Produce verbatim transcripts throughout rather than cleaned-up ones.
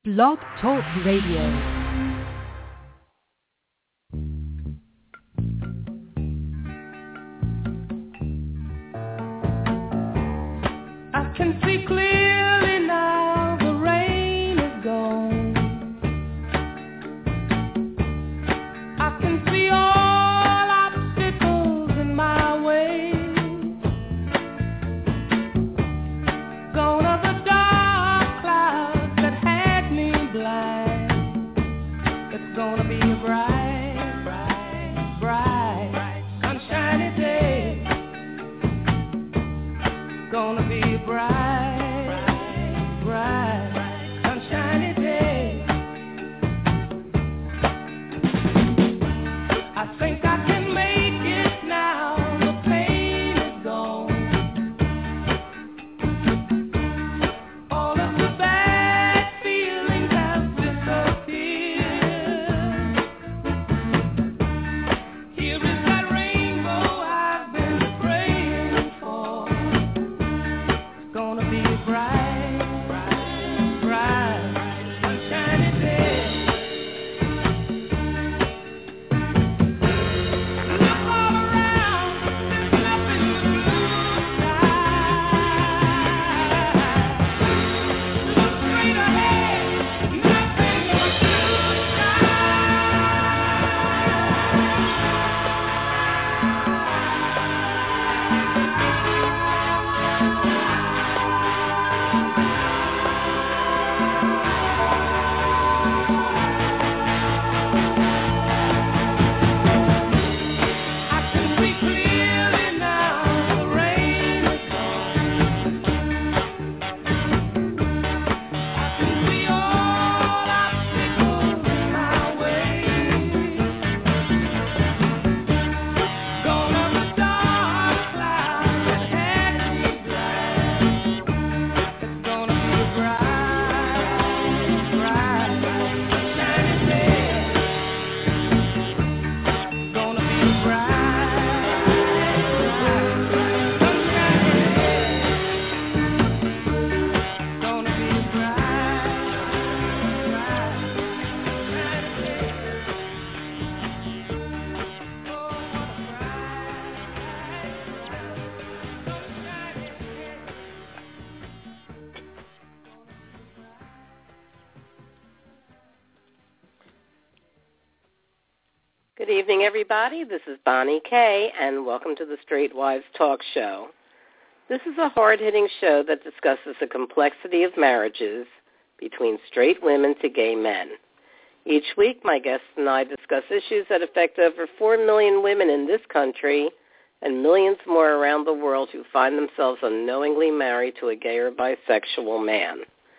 Blog Talk Radio. I can see clearly now, the rain is gone. I can see all obstacles in my way. Gone are the dark clouds that had me blind. It's gonna be a bright, bright, bright, sunshiny day. Gonna be a bright, bright, sunshiny day. I think I can make it now. The pain is gone. All of the bad feelings have disappeared. Here is that rainbow I've been praying for. It's gonna be a bright, bright, bright, sunshiny day. Look all around, there's nothing but blue skies. Look straight ahead, nothing but blue I can see clearly now, the rain is gone. I can see all obstacles in my way. Gone are the dark clouds that had me blind. It's gonna be a bright, bright, sunshiny day. Gonna be a bright, bright, sunshiny day. Gonna be a bright, bright, sunshiny day. Oh, what a Good evening, everybody. This is Bonnie Kay, and welcome to the Straight Wives Talk Show. This is a hard-hitting show that discusses the complexity of marriages between straight women to gay men. Each week, my guests and I discuss issues that affect over four million women in this country and millions more around the world who find themselves unknowingly married to a gay or bisexual man.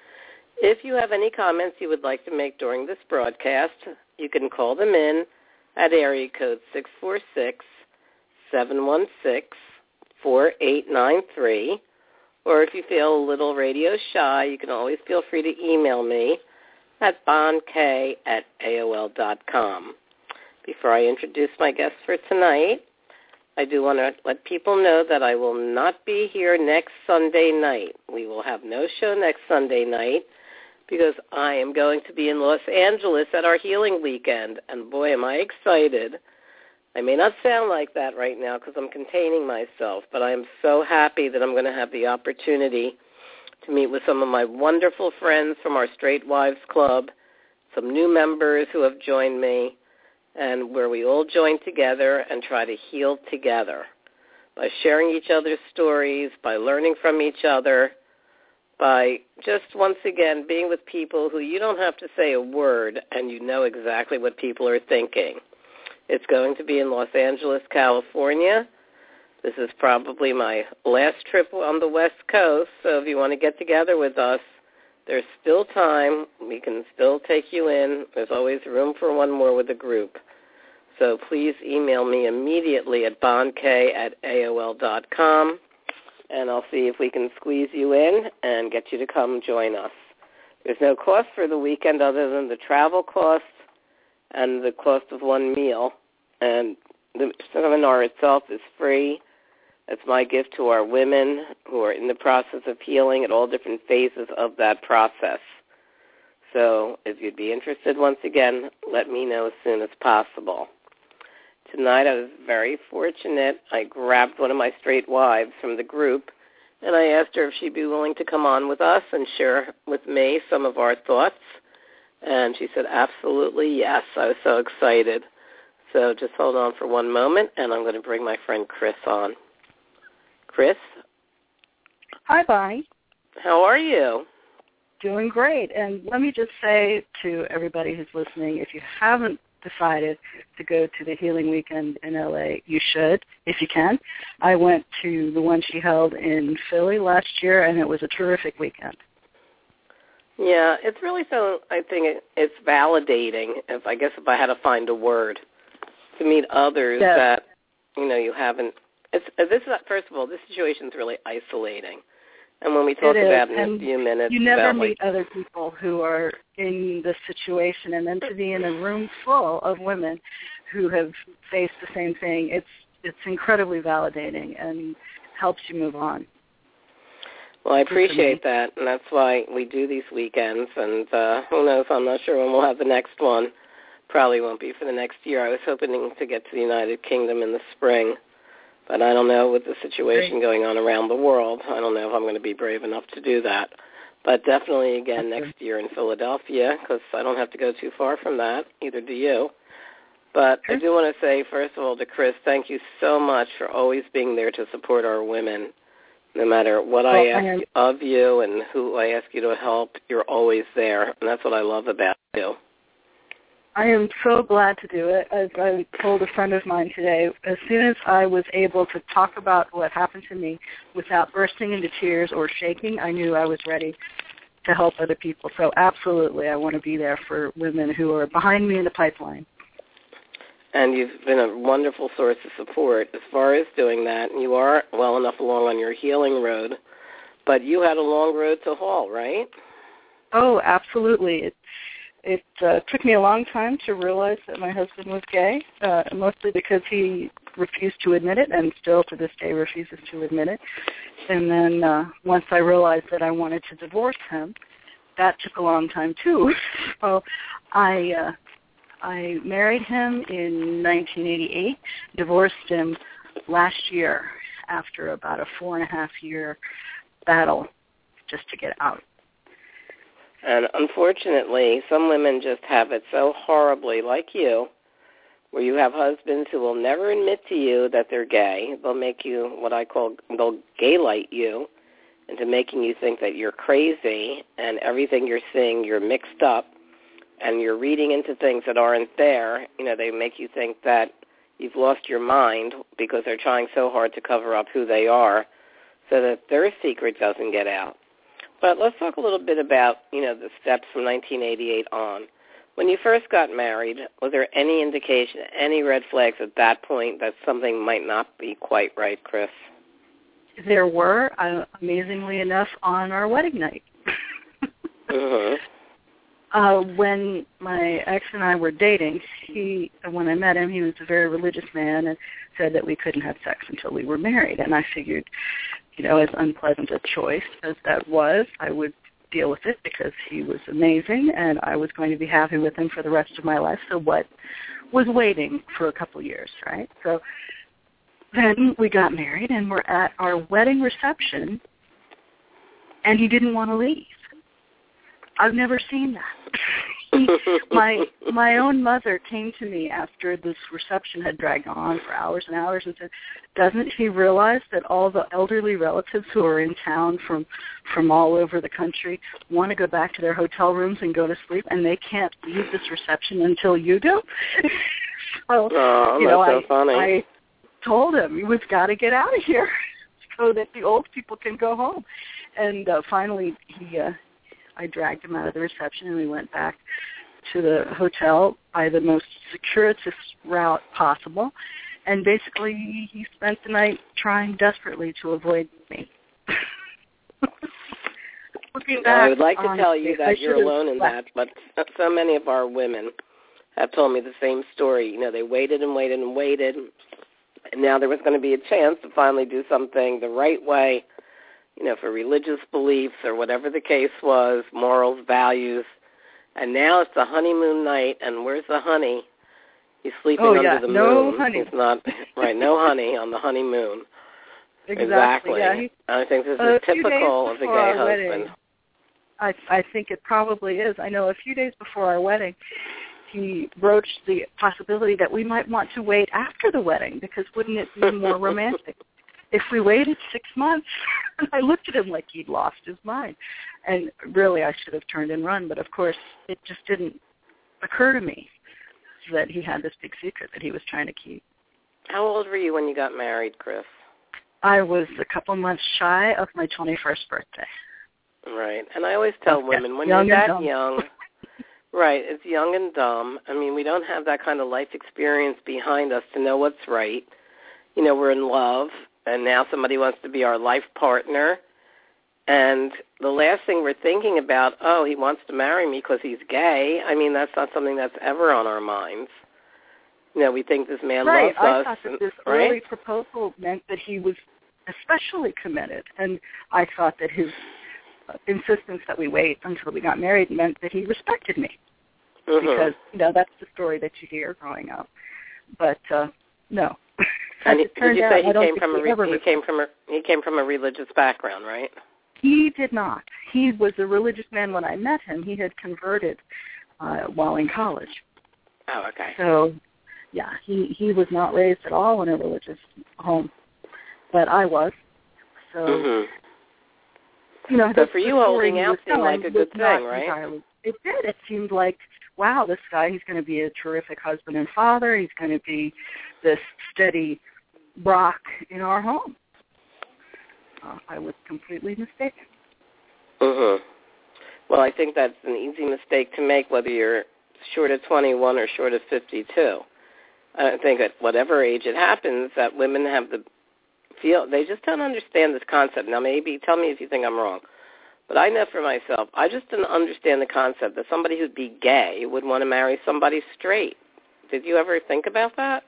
If you have any comments you would like to make during this broadcast, you can call them in at area code six four six, seven one six, four eight nine three, or if you feel a little radio shy, you can always feel free to email me at bondk at A O L dot com. Before I introduce my guest for tonight, I do want to let people know that I will not be here next Sunday night. We will have no show next Sunday night because I am going to be in Los Angeles at our healing weekend, and boy, am I excited. I may not sound like that right now because I'm containing myself, but I am so happy that I'm going to have the opportunity to meet with some of my wonderful friends from our Straight Wives Club, some new members who have joined me, and where we all join together and try to heal together by sharing each other's stories, by learning from each other, by just, once again, being with people who you don't have to say a word and you know exactly what people are thinking. It's going to be in Los Angeles, California. This is probably my last trip on the West Coast, so if you want to get together with us, there's still time. We can still take you in. There's always room for one more with the group. So please email me immediately at bondk at A O L dot com, and I'll see if we can squeeze you in and get you to come join us. There's no cost for the weekend other than the travel costs and the cost of one meal, and the seminar itself is free. It's my gift to our women who are in the process of healing at all different phases of that process. So if you'd be interested, once again, let me know as soon as possible. Tonight I was very fortunate. I grabbed one of my straight wives from the group, and I asked her if she'd be willing to come on with us and share with me some of our thoughts. And she said, absolutely, yes. I was so excited. So just hold on for one moment, and I'm going to bring my friend Chris on. Chris? Hi, Bonnie. How are you? Doing great. And let me just say to everybody who's listening, if you haven't decided to go to the Healing Weekend in L A, you should, if you can. I went to the one she held in Philly last year, and it was a terrific weekend. Yeah, it's really so, I think it, it's validating, if I guess if I had to find a word, to meet others yes. that, you know, you haven't, it's, this is, first of all, this situation is really isolating. And when we talk about in and a few minutes, you never about, meet like, other people who are in this situation, and then to be in a room full of women who have faced the same thing, it's it's incredibly validating and helps you move on. Well, I appreciate that, and that's why we do these weekends. And uh, who knows? I'm not sure when we'll have the next one. Probably won't be for the next year. I was hoping to get to the United Kingdom in the spring. But I don't know with the situation going on around the world. I don't know if I'm going to be brave enough to do that. But definitely, again, That's next year in Philadelphia, because I don't have to go too far from that, either do you. But sure. I do want to say, first of all, to Chris, thank you so much for always being there to support our women. No matter what well, I ask I am- of you and who I ask you to help, you're always there. And that's what I love about you. I am so glad to do it. As I told a friend of mine today, as soon as I was able to talk about what happened to me without bursting into tears or shaking, I knew I was ready to help other people. So absolutely, I want to be there for women who are behind me in the pipeline. And you've been a wonderful source of support as far as doing that. And you are well enough along on your healing road. But you had a long road to haul, right? Oh, absolutely. It, It uh, took me a long time to realize that my husband was gay, uh, mostly because he refused to admit it and still to this day refuses to admit it. And then uh, once I realized that I wanted to divorce him, that took a long time too. So I uh, I married him in nineteen eighty-eight, divorced him last year after about a four and a half year battle just to get out. And unfortunately, some women just have it so horribly, like you, where you have husbands who will never admit to you that they're gay. They'll make you what I call, they'll gay-light you into making you think that you're crazy and everything you're seeing, you're mixed up and you're reading into things that aren't there. You know, they make you think that you've lost your mind because they're trying so hard to cover up who they are so that their secret doesn't get out. But let's talk a little bit about, you know, the steps from nineteen eighty-eight on. When you first got married, was there any indication, any red flags at that point that something might not be quite right, Chris? There were, uh, amazingly enough, on our wedding night. mm-hmm. uh, when my ex and I were dating, he, when I met him, he was a very religious man and said that we couldn't have sex until we were married. And I figured, you know, as unpleasant a choice as that was, I would deal with it because he was amazing and I was going to be happy with him for the rest of my life. So what was waiting for a couple years, right? So then we got married and we're at our wedding reception and he didn't want to leave. I've never seen that. he, my my own mother came to me after this reception had dragged on for hours and hours and said, doesn't he realize that all the elderly relatives who are in town from from all over the country want to go back to their hotel rooms and go to sleep, and they can't leave this reception until you do? so, oh, you know, that's so I, funny. I told him, we've got to get out of here so that the old people can go home. And uh, finally, he... Uh, I dragged him out of the reception, and we went back to the hotel by the most circuitous route possible. And basically, he spent the night trying desperately to avoid me. Looking back, well, I would like to honestly, tell you that I you're alone in left. that, but so many of our women have told me the same story. You know, they waited and waited and waited, and now there was going to be a chance to finally do something the right way, you know, for religious beliefs or whatever the case was, morals, values, And now it's the honeymoon night, and where's the honey? He's sleeping oh, under yeah. the no moon. Honey. He's not, right, no honey on the honeymoon. Exactly. Exactly. Yeah, he, I think this a is few typical days of the before gay our husband. wedding, I, I think it probably is. I know a few days before our wedding, he broached the possibility that we might want to wait after the wedding, because wouldn't it be more romantic if we waited six months? And I looked at him like he'd lost his mind. And really, I should have turned and run, but of course, it just didn't occur to me that he had this big secret that he was trying to keep. How old were you when you got married, Chris? I was a couple months shy of my twenty-first birthday. Right. And I always tell Okay. women, when Young you're and that dumb. young, right, it's young and dumb. I mean, we don't have that kind of life experience behind us to know what's right. You know, we're in love, and now somebody wants to be our life partner. And the last thing we're thinking about, oh, he wants to marry me because he's gay. I mean, that's not something that's ever on our minds. You know, we think this man right. loves I us. thought that and, this right? early proposal meant that he was especially committed, and I thought that his uh, insistence that we wait until we got married meant that he respected me, Mm-hmm. because you know that's the story that you hear growing up. But uh, no, And he, it turned did you out, say I he don't came think from a he re- ever he came from a he came from a religious background, right? He did not. He was a religious man when I met him. He had converted uh, while in college. Oh, okay. So, yeah, he, he was not raised at all in a religious home, but I was. So, Mm-hmm. you know, So the, for you, the story holding he out was seemed telling like a good was not thing, right? entirely- It did. It seemed like, wow, this guy, he's going to be a terrific husband and father. He's going to be this steady rock in our home. Uh, I was completely mistaken. Mhm. Well, I think that's an easy mistake to make, whether you're short of twenty-one or short of fifty-two. I think at whatever age it happens, that women have the feel they just don't understand this concept. Now, maybe tell me if you think I'm wrong, but I know for myself, I just didn't understand the concept that somebody who'd be gay would want to marry somebody straight. Did you ever think about that?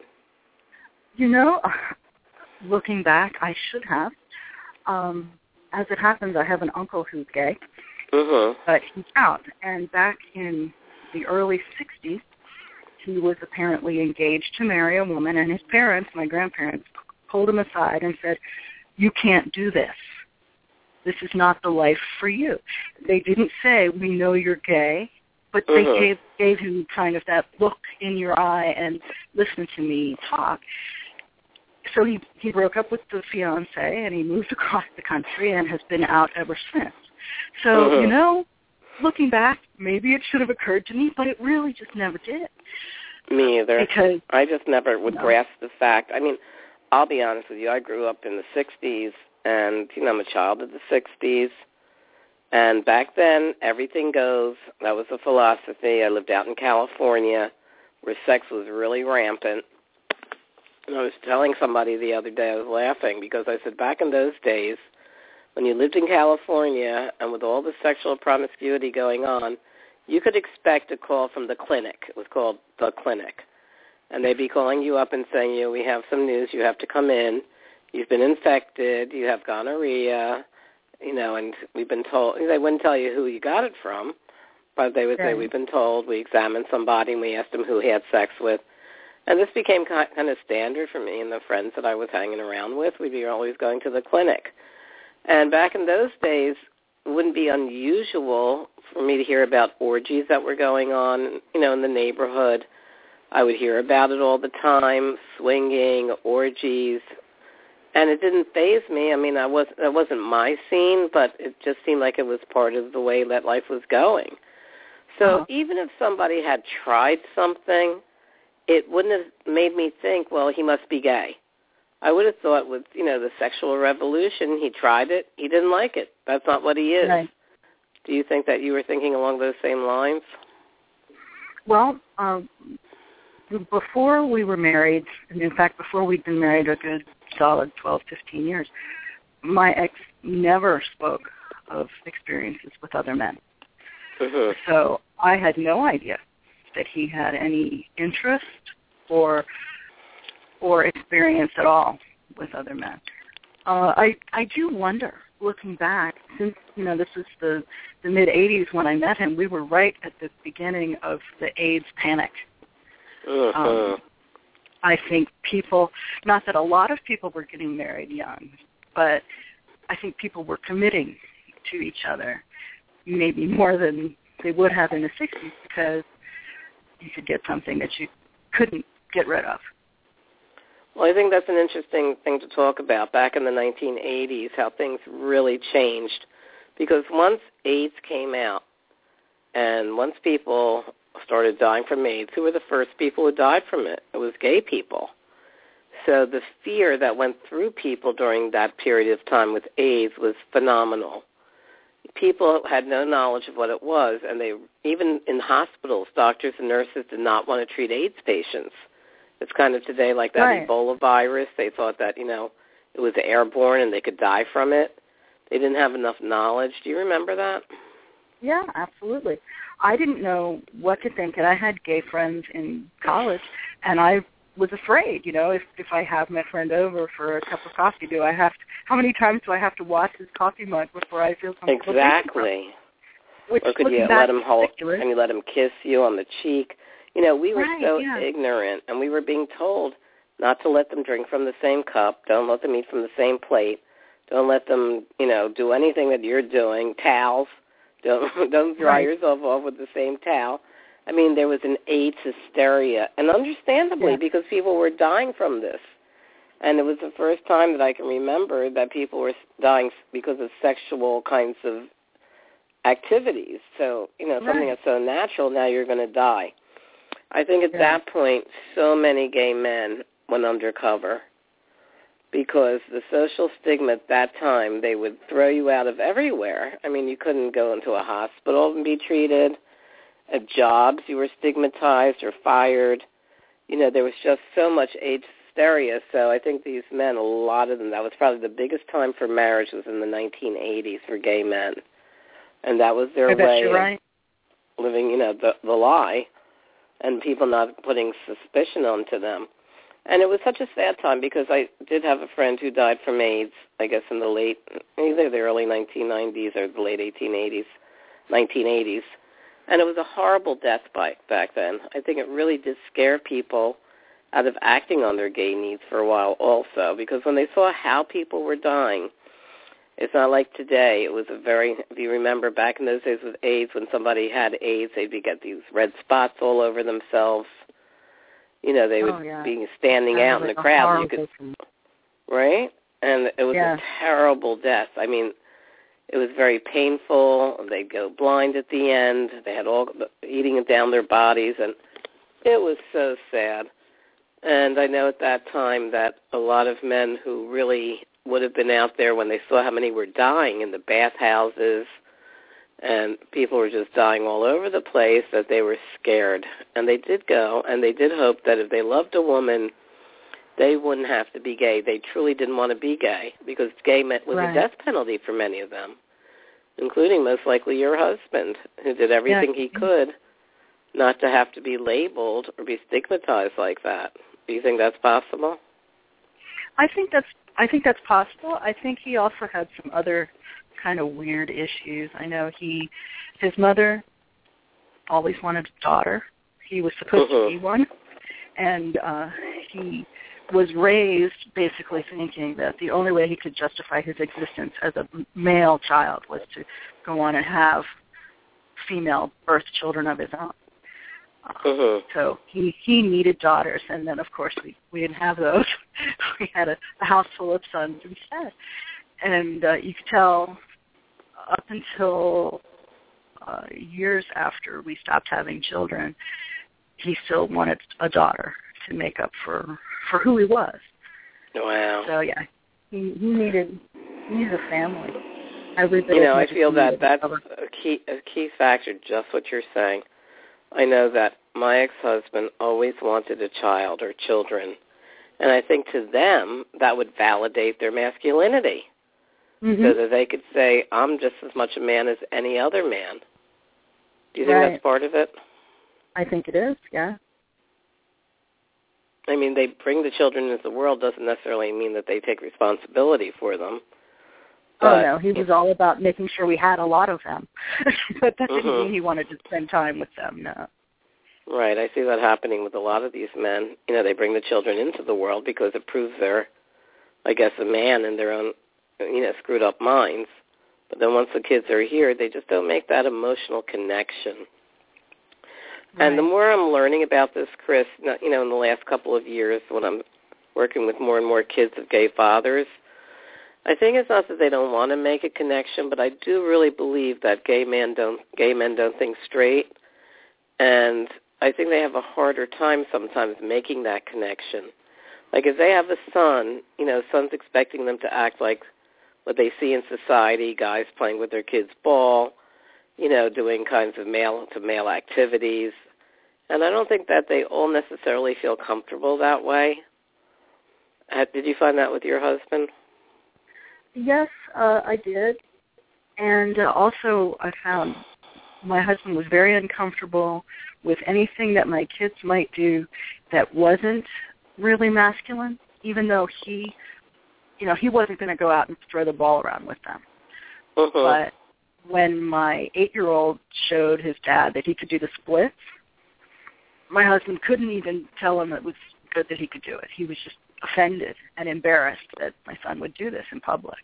You know, looking back, I should have. Um, as it happens, I have an uncle who's gay, Mhm. but he's out. And back in the early sixties, he was apparently engaged to marry a woman, and his parents, my grandparents, pulled him aside and said, "You can't do this. This is not the life for you." They didn't say, "We know you're gay," but they Mhm. gave, gave him kind of that look in your eye and listen to me talk. So he, he broke up with the fiancé, and he moved across the country and has been out ever since. So, Mhm. you know, looking back, maybe it should have occurred to me, but it really just never did. Me either. Because I just never would no. grasp the fact. I mean, I'll be honest with you. I grew up in the sixties, and, you know, I'm a child of the sixties. And back then, everything goes. That was the philosophy. I lived out in California where sex was really rampant. And I was telling somebody the other day, I was laughing because I said back in those days, when you lived in California and with all the sexual promiscuity going on, you could expect a call from the clinic. It was called the clinic. And they'd be calling you up and saying, you know, we have some news, you have to come in, you've been infected, you have gonorrhea, you know, and we've been told, they wouldn't tell you who you got it from, but they would say, Right. we've been told, we examined somebody and we asked them who he had sex with. And this became kind of standard for me and the friends that I was hanging around with. We'd be always going to the clinic. And back in those days, it wouldn't be unusual for me to hear about orgies that were going on, you know, in the neighborhood. I would hear about it all the time, swinging, orgies, and it didn't faze me. I mean, I was that wasn't my scene, but it just seemed like it was part of the way that life was going. So Uh-huh. even if somebody had tried something, it wouldn't have made me think, well, he must be gay. I would have thought with, you know, the sexual revolution, he tried it, he didn't like it. That's not what he is. Right. Do you think that you were thinking along those same lines? Well, um, before we were married, and in fact, before we'd been married a good solid twelve, fifteen years, my ex never spoke of experiences with other men. Mm-hmm. So I had no idea that he had any interest or or experience at all with other men. Uh, I I do wonder looking back, since, you know, this is the, the mid-eighties when I met him, we were right at the beginning of the AIDS panic. Uh-huh. Um, I think people, not that a lot of people were getting married young, but I think people were committing to each other maybe more than they would have in the sixties because you could get something that you couldn't get rid of. Well, I think that's an interesting thing to talk about back in the nineteen eighties, how things really changed. Because once AIDS came out and once people started dying from AIDS, who were the first people who died from it? It was gay people. So the fear that went through people during that period of time with AIDS was phenomenal. People had no knowledge of what it was, and they even in hospitals, doctors and nurses did not want to treat AIDS patients. It's kind of today like that right. Ebola virus. They thought that, you know, it was airborne and they could die from it. They didn't have enough knowledge. Do you remember that? Yeah, absolutely. I didn't know what to think, and I had gay friends in college, and I was afraid, you know, if if I have my friend over for a cup of coffee, do I have to, how many times do I have to wash his coffee mug before I feel comfortable? Exactly. Which, or could you let him hold, ridiculous. and you let him kiss you on the cheek? You know, we were right, so yeah. ignorant, and we were being told not to let them drink from the same cup, don't let them eat from the same plate, don't let them, you know, do anything that you're doing, towels, don't, don't dry right. yourself off with the same towel. I mean, there was an AIDS hysteria, and understandably, yeah. because people were dying from this. And it was the first time that I can remember that people were dying because of sexual kinds of activities. So, you know, something right. that's so natural, now you're going to die. I think at yeah. that point, so many gay men went undercover because the social stigma at that time, they would throw you out of everywhere. I mean, you couldn't go into a hospital and be treated. At jobs, you were stigmatized or fired. You know, there was just so much AIDS hysteria. So I think these men, a lot of them, that was probably the biggest time for marriage was in the nineteen eighties for gay men. And that was their I bet way you're of right. living, you know, the, the lie and people not putting suspicion onto them. And it was such a sad time because I did have a friend who died from AIDS, I guess in the late, either the early nineteen nineties or the late eighteen eighties, nineteen eighties. And it was a horrible death by, back then. I think it really did scare people out of acting on their gay needs for a while also, because when they saw how people were dying, it's not like today. It was a very, if you remember back in those days with AIDS, when somebody had AIDS, they'd get these red spots all over themselves. You know, they would oh, yeah. be standing yeah, out in like the crowd. You could, thing. right? And it was yeah. a terrible death. I mean, it was very painful. They'd go blind at the end. They had all eating down their bodies, and it was so sad. And I know at that time that a lot of men who really would have been out there when they saw how many were dying in the bathhouses, and people were just dying all over the place, that they were scared. And they did go, and they did hope that if they loved a woman, they wouldn't have to be gay. They truly didn't want to be gay because gay meant was right. a death penalty for many of them, including most likely your husband, who did everything yeah. he could not to have to be labeled or be stigmatized like that. Do you think that's possible? I think that's I think that's possible. I think he also had some other kind of weird issues. I know he, his mother always wanted a daughter. He was supposed mm-hmm. to be one, and uh, he was raised basically thinking that the only way he could justify his existence as a male child was to go on and have female birth children of his own. Uh, mm-hmm. So he, he needed daughters, and then, of course, we, we didn't have those. We had a, a house full of sons instead. And uh, you could tell up until uh, years after we stopped having children, he still wanted a daughter to make up for, for who he was. Wow. So yeah, he, he needed he needed a family. Every bit you know, I feel that that's a key a key factor. Just what you're saying. I know that my ex-husband always wanted a child or children, and I think to them that would validate their masculinity, mm-hmm. so that they could say, "I'm just as much a man as any other man." Do you think right. that's part of it? I think it is. Yeah. I mean, they bring the children into the world doesn't necessarily mean that they take responsibility for them. But, oh, no, he was all about making sure we had a lot of them. But that didn't mm-hmm. mean he wanted to spend time with them, no. Right, I see that happening with a lot of these men. You know, they bring the children into the world because it proves they're, I guess, a man in their own, you know, screwed up minds. But then once the kids are here, they just don't make that emotional connection. Right. And the more I'm learning about this, Chris, you know, in the last couple of years when I'm working with more and more kids of gay fathers, I think it's not that they don't want to make a connection, but I do really believe that gay men don't gay men don't think straight, and I think they have a harder time sometimes making that connection. Like if they have a son, you know, son's expecting them to act like what they see in society, guys playing with their kids' ball, you know, doing kinds of male-to-male activities, and I don't think that they all necessarily feel comfortable that way. Did you find that with your husband? Yes, uh, I did. And uh, also I found my husband was very uncomfortable with anything that my kids might do that wasn't really masculine, even though he, you know, he wasn't going to go out and throw the ball around with them. Mm-hmm. But when my eight-year-old showed his dad that he could do the splits, my husband couldn't even tell him it was good that he could do it. He was just offended and embarrassed that my son would do this in public.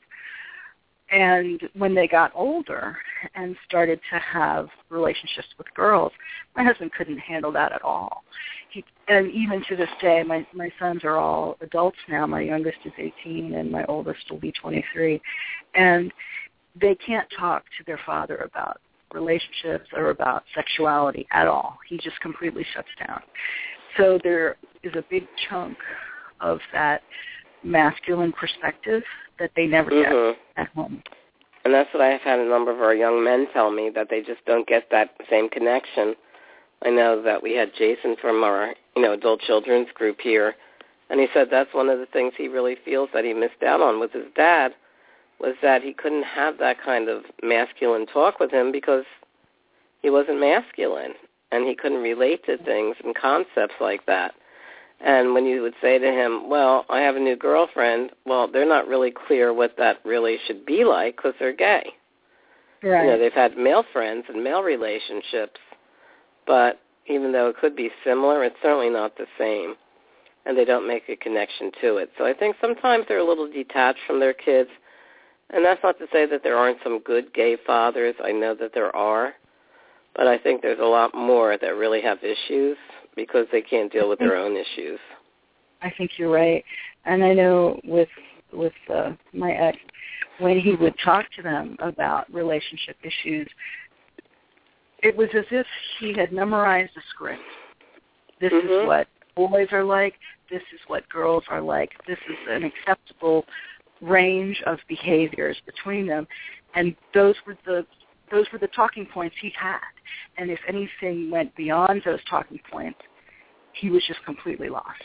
And when they got older and started to have relationships with girls, my husband couldn't handle that at all. He, and even to this day, my, my sons are all adults now. My youngest is eighteen and my oldest will be twenty-three. And they can't talk to their father about relationships or about sexuality at all. He just completely shuts down. So there is a big chunk of that masculine perspective that they never mm-hmm. get at home. And that's what I have had a number of our young men tell me, that they just don't get that same connection. I know that we had Jason from our, you know, adult children's group here, and he said that's one of the things he really feels that he missed out on with his dad, was that he couldn't have that kind of masculine talk with him because he wasn't masculine, and he couldn't relate to things and concepts like that. And when you would say to him, well, I have a new girlfriend, well, they're not really clear what that really should be like because they're gay. Right. You know, they've had male friends and male relationships, but even though it could be similar, it's certainly not the same, and they don't make a connection to it. So I think sometimes they're a little detached from their kids, and that's not to say that there aren't some good gay fathers. I know that there are, but I think there's a lot more that really have issues because they can't deal with their own issues. I think you're right. And I know with with uh, my ex, when he would talk to them about relationship issues, it was as if he had memorized a script. This mm-hmm. is what boys are like. This is what girls are like. This is an acceptable range of behaviors between them. And those were the Those were the talking points he had. And if anything went beyond those talking points, he was just completely lost.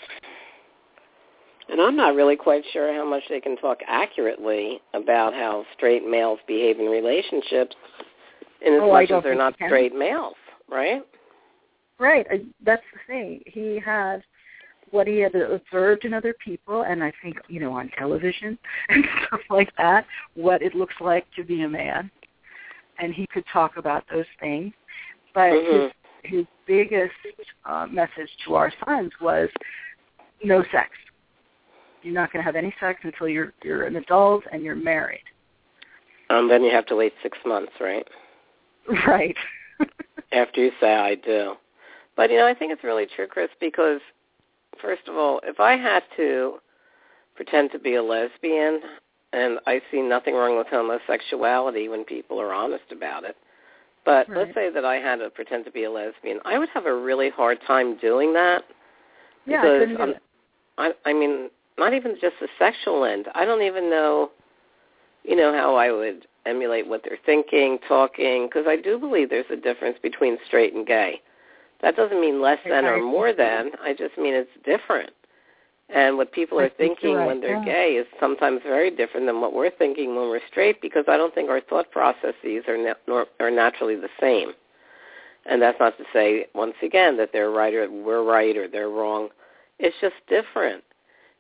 And I'm not really quite sure how much they can talk accurately about how straight males behave in relationships in as oh, much as they're not straight males, right? Right. That's the thing. He had what he had observed in other people, and I think, you know, on television and stuff like that, what it looks like to be a man. And he could talk about those things. But mm-hmm. his, his biggest uh, message to our sons was no sex. You're not going to have any sex until you're you're an adult and you're married. Um, then you have to wait six months, right? Right. After you say, I do. But, you know, I think it's really true, Chris, because, first of all, if I had to pretend to be a lesbian, and I see nothing wrong with homosexuality when people are honest about it. But right. let's say that I had to pretend to be a lesbian. I would have a really hard time doing that. Yeah, because I couldn't do it. I, I mean, not even just the sexual end. I don't even know, you know, how I would emulate what they're thinking, talking, because I do believe there's a difference between straight and gay. That doesn't mean less than or more than. I just mean it's different. And what people are thinking right. when they're yeah. gay is sometimes very different than what we're thinking when we're straight, because I don't think our thought processes are na- nor, are naturally the same. And that's not to say, once again, that they're right or we're right or they're wrong. It's just different.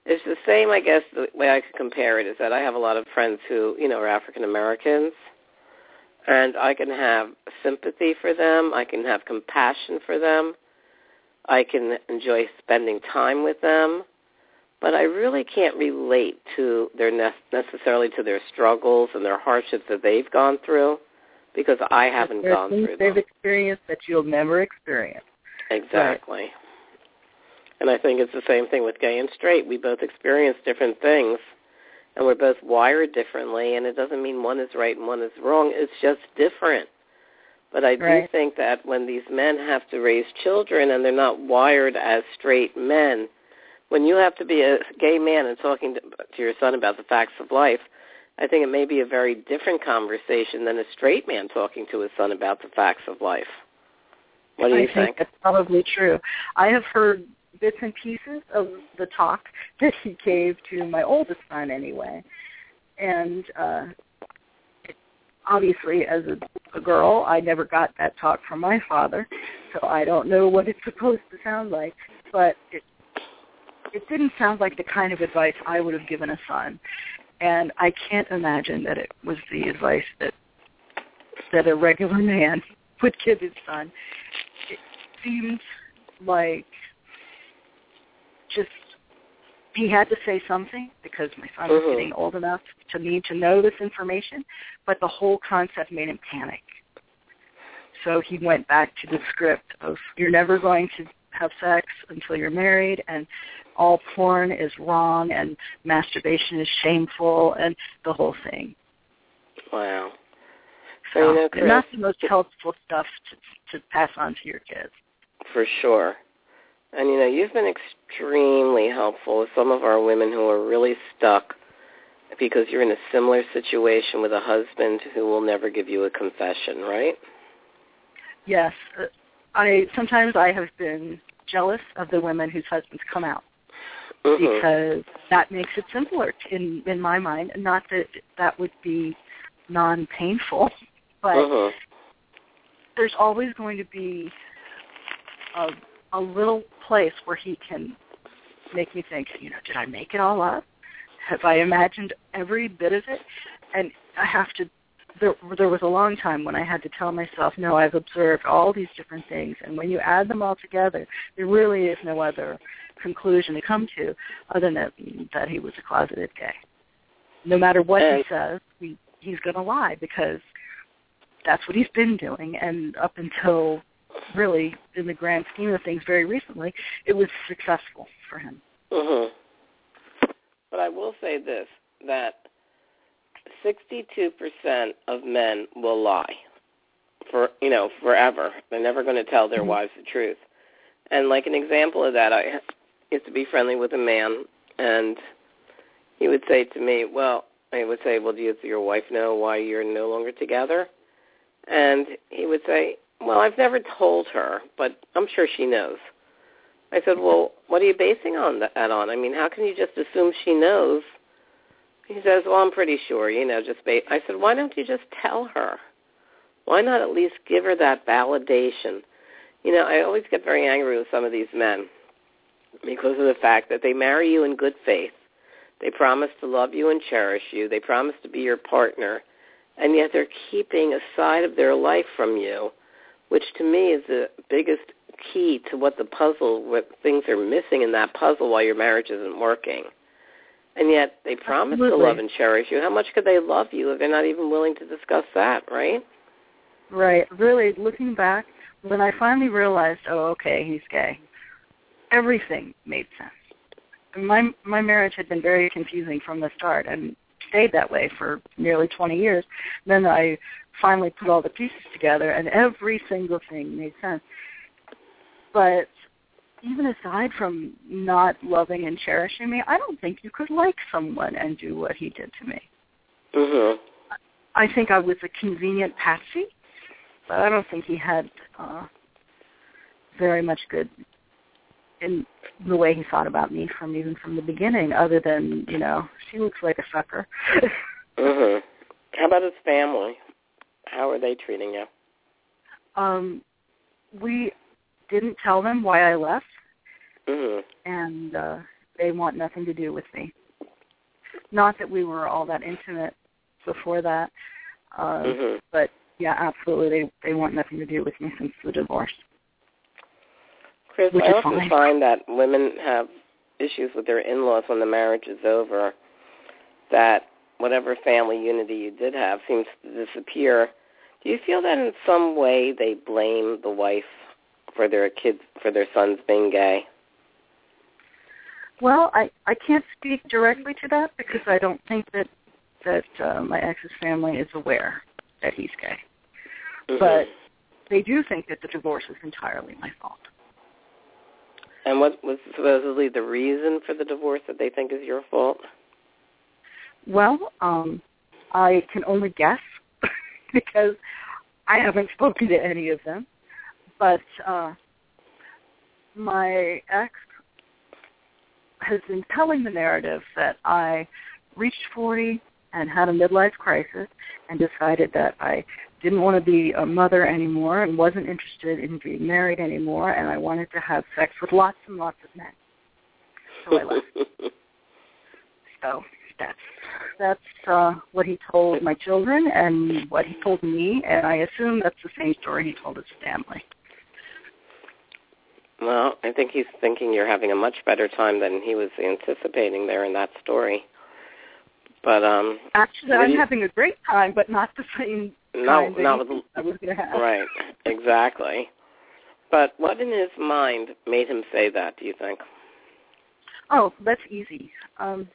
It's the same, I guess, the way I could compare it is that I have a lot of friends who, you know, are African Americans, and I can have sympathy for them. I can have compassion for them. I can enjoy spending time with them, but I really can't relate to their ne- necessarily to their struggles and their hardships that they've gone through because I haven't There's gone things through they've them. experienced that you'll never experience. Exactly. Right. And I think it's the same thing with gay and straight. We both experience different things, and we're both wired differently, and it doesn't mean one is right and one is wrong. It's just different. But I do right. think that when these men have to raise children and they're not wired as straight men, when you have to be a gay man and talking to, to your son about the facts of life, I think it may be a very different conversation than a straight man talking to his son about the facts of life. What do you I think? think that's probably true. I have heard bits and pieces of the talk that he gave to my oldest son anyway. And uh, obviously, as a, a girl, I never got that talk from my father, so I don't know what it's supposed to sound like. But it, it didn't sound like the kind of advice I would have given a son. And I can't imagine that it was the advice that that a regular man would give his son. It seemed like just he had to say something because my son was mm-hmm. getting old enough to need to know this information, but the whole concept made him panic. So he went back to the script of you're never going to have sex until you're married, and all porn is wrong, and masturbation is shameful, and the whole thing. Wow. So, you know, Chris, not the most helpful stuff to, to pass on to your kids. For sure. And, you know, you've been extremely helpful with some of our women who are really stuck because you're in a similar situation with a husband who will never give you a confession, right? Yes. I sometimes I have been jealous of the women whose husbands come out mm-hmm. because that makes it simpler in in my mind. Not that that would be non-painful, but mm-hmm. there's always going to be a, a little place where he can make me think, you know, did I make it all up? Have I imagined every bit of it? And I have to, there, there was a long time when I had to tell myself, no, I've observed all these different things, and when you add them all together, there really is no other conclusion to come to other than that he was a closeted gay. No matter what and, he says, he, he's going to lie because that's what he's been doing, and up until really, in the grand scheme of things, very recently, it was successful for him. Mm-hmm. But I will say this, that sixty-two percent of men will lie for, you know, forever. They're never going to tell their mm-hmm. wives the truth. And like an example of that, I used to be friendly with a man, and he would say to me, well, I would say, well, do you, does your wife know why you're no longer together? And he would say, well, I've never told her, but I'm sure she knows. I said, well, what are you basing on that on? I mean, how can you just assume she knows? He says, well, I'm pretty sure, you know, just ba-. I said, why don't you just tell her? Why not at least give her that validation? You know, I always get very angry with some of these men because of the fact that they marry you in good faith. They promise to love you and cherish you. They promise to be your partner, and yet they're keeping a side of their life from you, which to me is the biggest key to what the puzzle, what things are missing in that puzzle while your marriage isn't working. And yet they promise Absolutely. to love and cherish you. How much could they love you if they're not even willing to discuss that, right? Right. Really, looking back, when I finally realized, oh, okay, he's gay, everything made sense. My my marriage had been very confusing from the start and stayed that way for nearly twenty years. Then I finally put all the pieces together, and every single thing made sense. But even aside from not loving and cherishing me, I don't think you could like someone and do what he did to me. Mm-hmm. I think I was a convenient patsy, but I don't think he had uh, very much good in the way he thought about me from even from the beginning, other than, you know, she looks like a sucker. Mm-hmm. How about his family? How are they treating you? Um, we didn't tell them why I left, mm-hmm. and uh, they want nothing to do with me. Not that we were all that intimate before that, uh, mm-hmm. but yeah, absolutely, they they want nothing to do with me since the divorce. Chris, Which I is often fine. find that women have issues with their in-laws when the marriage is over, that whatever family unity you did have seems to disappear. Do you feel that in some way they blame the wife for their kids, for their sons being gay? Well, I, I can't speak directly to that because I don't think that that uh, my ex's family is aware that he's gay. Mm-hmm. But they do think that the divorce is entirely my fault. And what was supposedly the reason for the divorce that they think is your fault? Well, um, I can only guess because I haven't spoken to any of them. But uh, my ex has been telling the narrative that I reached forty and had a midlife crisis and decided that I didn't want to be a mother anymore and wasn't interested in being married anymore, and I wanted to have sex with lots and lots of men. So I left. So that's that's uh, what he told my children and what he told me, and I assume that's the same story he told his family. Well, I think he's thinking you're having a much better time than he was anticipating there in that story. But um, actually, I'm you, having a great time, but not the same no, time that not he with, I was going to have. Right, exactly. But what in his mind made him say that, do you think? Oh, that's easy. Um,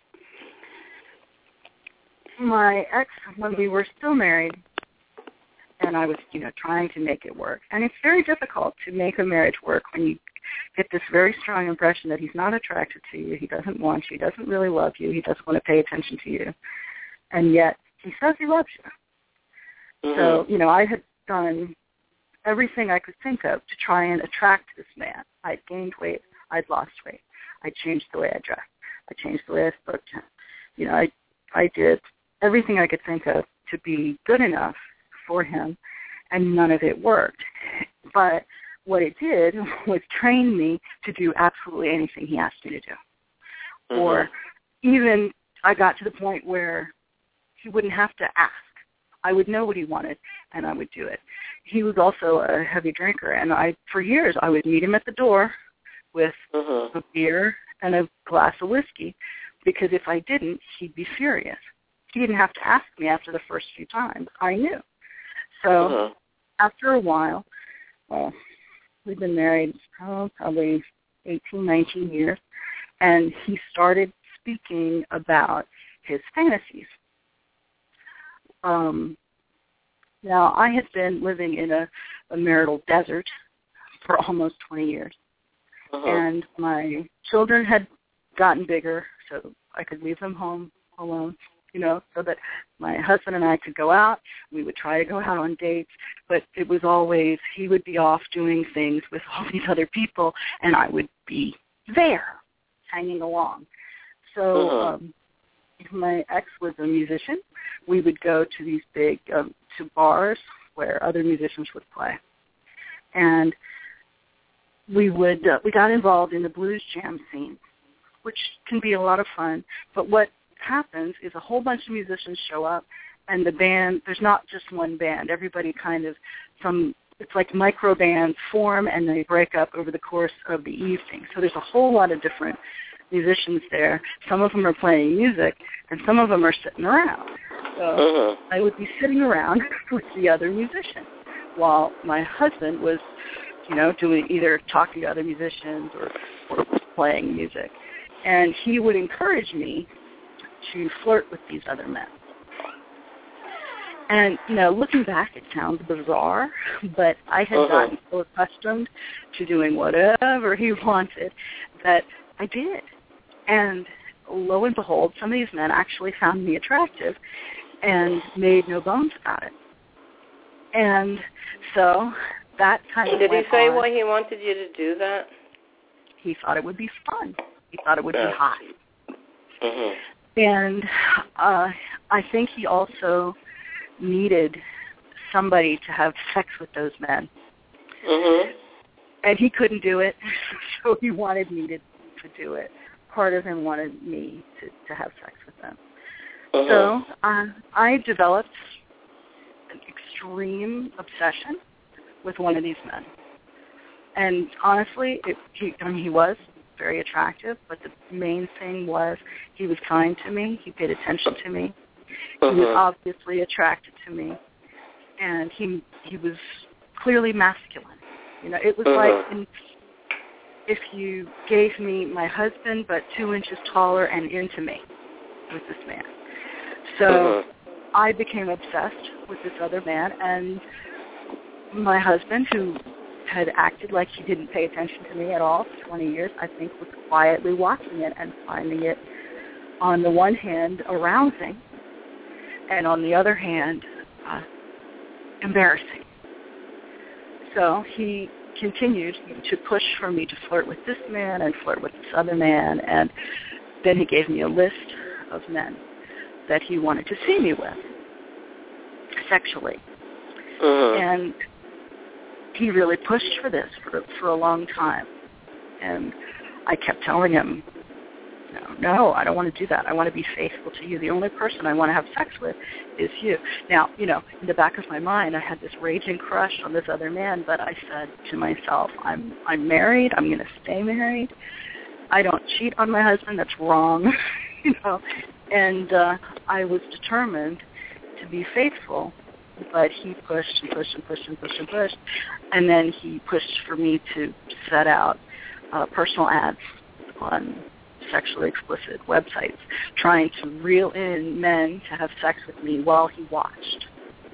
my ex, when we were still married, and I was, you know, trying to make it work. And it's very difficult to make a marriage work when you get this very strong impression that he's not attracted to you, he doesn't want you, he doesn't really love you, he doesn't want to pay attention to you, and yet he says he loves you. Mm-hmm. So, you know, I had done everything I could think of to try and attract this man. I'd gained weight, I'd lost weight, I changed the way I dressed, I changed the way I spoke to him. You know, I, I did everything I could think of to be good enough for him, and none of it worked. But what it did was train me to do absolutely anything he asked me to do. Mm-hmm. Or even I got to the point where he wouldn't have to ask. I would know what he wanted, and I would do it. He was also a heavy drinker, and I, for years, I would meet him at the door with mm-hmm. a beer and a glass of whiskey, because if I didn't, he'd be furious. He didn't have to ask me after the first few times. I knew. So mm-hmm. after a while, well, we've been married oh, probably eighteen, nineteen years, and he started speaking about his fantasies. Um, now, I had been living in a, a marital desert for almost twenty years, uh-huh. and my children had gotten bigger, so I could leave them home alone, you know, so that my husband and I could go out. We would try to go out on dates, but it was always he would be off doing things with all these other people, and I would be there, hanging along. So uh-huh. um, if my ex was a musician, we would go to these big um, to bars where other musicians would play, and we would uh, we got involved in the blues jam scene, which can be a lot of fun. But what happens is a whole bunch of musicians show up, and the band, there's not just one band. Everybody kind of, from it's like micro bands form, and they break up over the course of the evening. So there's a whole lot of different musicians there. Some of them are playing music, and some of them are sitting around. So uh-huh. I would be sitting around with the other musicians while my husband was, you know, doing either talking to other musicians or, or playing music. And he would encourage me to flirt with these other men. And, you know, looking back, it sounds bizarre, but I had uh-huh. gotten so accustomed to doing whatever he wanted that I did. And lo and behold, some of these men actually found me attractive and made no bones about it. And so that kind of Did went he say on. why he wanted you to do that? He thought it would be fun. He thought it would yeah. be hot. Mm-hmm. And uh, I think he also needed somebody to have sex with those men. Mm-hmm. And he couldn't do it, so he wanted me to, to do it. part of him wanted me to, to have sex with them. Uh-huh. So uh, I developed an extreme obsession with one of these men. And honestly, it, he, I mean, he was very attractive, but the main thing was he was kind to me. He paid attention to me. Uh-huh. He was obviously attracted to me. And he he was clearly masculine. You know, it was uh-huh. like in, if you gave me my husband, but two inches taller and into me with this man. So uh-huh. I became obsessed with this other man, and my husband, who had acted like he didn't pay attention to me at all for twenty years, I think was quietly watching it and finding it, on the one hand, arousing, and on the other hand, uh, embarrassing. So he continued to push for me to flirt with this man and flirt with this other man, and then he gave me a list of men that he wanted to see me with sexually. Uh-huh. And he really pushed for this for, for a long time. And I kept telling him, no, no, I don't want to do that. I want to be faithful to you. The only person I want to have sex with is you. Now, you know, in the back of my mind, I had this raging crush on this other man, but I said to myself, I'm I'm married. I'm going to stay married. I don't cheat on my husband. That's wrong, you know. And uh, I was determined to be faithful, but he pushed and pushed and pushed and pushed and pushed. And then he pushed for me to set out uh, personal ads on sexually explicit websites, trying to reel in men to have sex with me while he watched.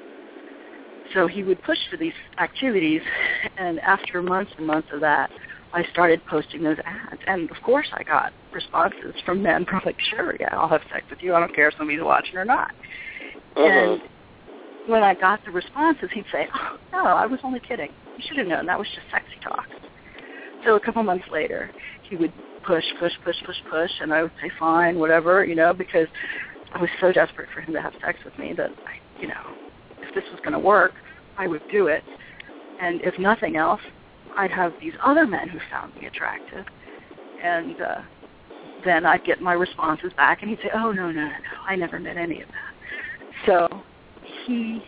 So he would push for these activities, and after months and months of that, I started posting those ads. And, of course, I got responses from men from like, sure, yeah, I'll have sex with you. I don't care if somebody's watching or not. Uh-huh. And when I got the responses, he'd say, oh, no, I was only kidding. You should have known. That was just sexy talk. So a couple months later, he would push, push, push, push, push, and I would say, fine, whatever, you know, because I was so desperate for him to have sex with me that, I, you know, if this was going to work, I would do it. And if nothing else, I'd have these other men who found me attractive. And uh, then I'd get my responses back, and he'd say, oh, no, no, no, no, I never meant any of that. So he,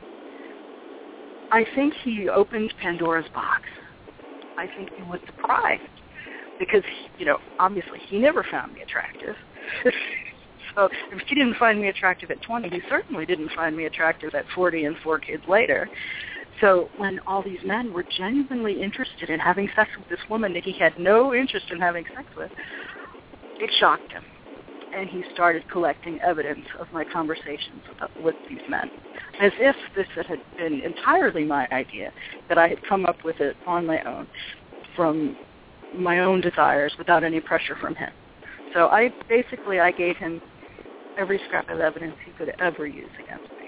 I think he opened Pandora's box. I think he was surprised because, you know, obviously he never found me attractive. So if he didn't find me attractive at twenty, he certainly didn't find me attractive at forty and four kids later. So when all these men were genuinely interested in having sex with this woman that he had no interest in having sex with, it shocked him. And he started collecting evidence of my conversations with, with these men, as if this had been entirely my idea, that I had come up with it on my own, from my own desires, without any pressure from him. So I basically, I gave him every scrap of evidence he could ever use against me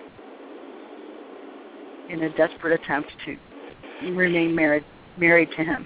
in a desperate attempt to remain married, married to him.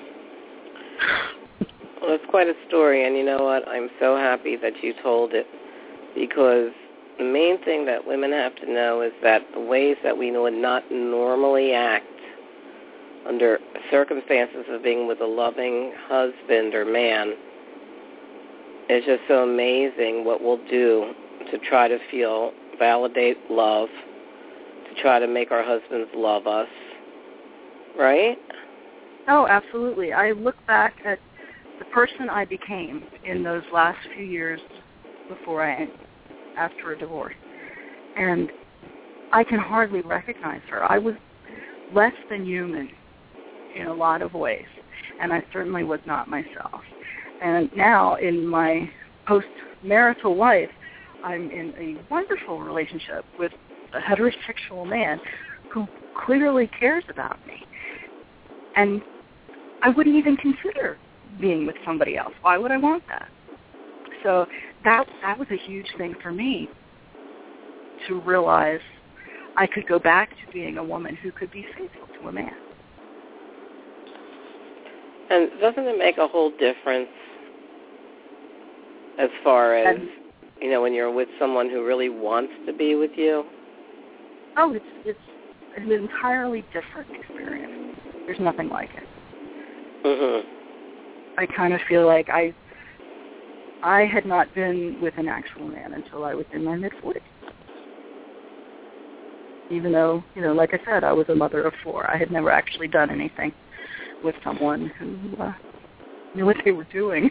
Well, it's quite a story, and you know what? I'm so happy that you told it, because the main thing that women have to know is that the ways that we would not normally act under circumstances of being with a loving husband or man is just so amazing what we'll do to try to feel, validate love, to try to make our husbands love us, right? Oh, absolutely. I look back at the person I became in those last few years before I, after a divorce, and I can hardly recognize her. I was less than human in a lot of ways, and I certainly was not myself. And now in my post-marital life, I'm in a wonderful relationship with a heterosexual man who clearly cares about me. And I wouldn't even consider being with somebody else. Why would I want that? So that that was a huge thing for me, to realize I could go back to being a woman who could be faithful to a man. And doesn't it make a whole difference as far as, and, you know, when you're with someone who really wants to be with you? Oh, it's it's an entirely different experience. There's nothing like it. Mm-hmm. I kind of feel like I I had not been with an actual man until I was in my mid-forties. Even though, you know, like I said, I was a mother of four. I had never actually done anything with someone who uh, knew what they were doing.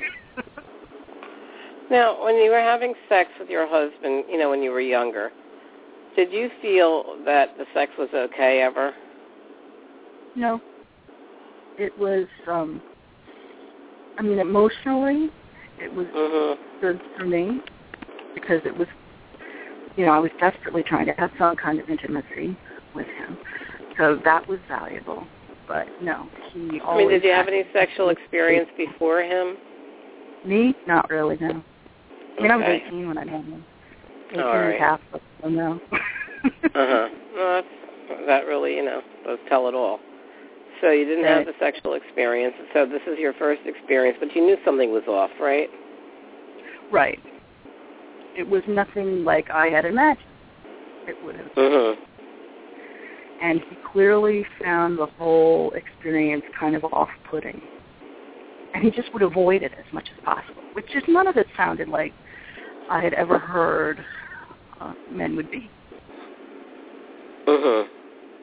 Now, when you were having sex with your husband, you know, when you were younger, did you feel that the sex was okay ever? No. It was, um, I mean, emotionally, it was mm-hmm. good for me because it was, you know, I was desperately trying to have some kind of intimacy with him. So that was valuable. But, no, he always... I mean, did you have any sexual experience before him? Me? Not really, no. I mean, okay. I was eighteen when I met him. eighteen All right. and a half, so no. uh-huh. Well, that's, that really, you know, does tell it all. So you didn't right. have the sexual experience, so this is your first experience, but you knew something was off, right? Right. It was nothing like I had imagined it would have been. Mm-hmm. And he clearly found the whole experience kind of off-putting. And he just would avoid it as much as possible, which is none of it sounded like I had ever heard uh, men would be. Mm-hmm.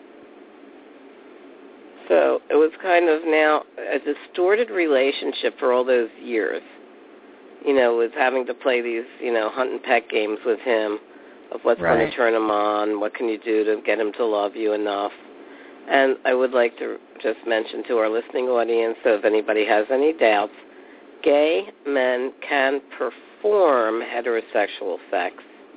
So it was kind of now a distorted relationship for all those years. You know, with having to play these, you know, hunt and peck games with him of what's right. going to turn him on, what can you do to get him to love you enough. And I would like to just mention to our listening audience, so if anybody has any doubts, gay men can perform heterosexual sex.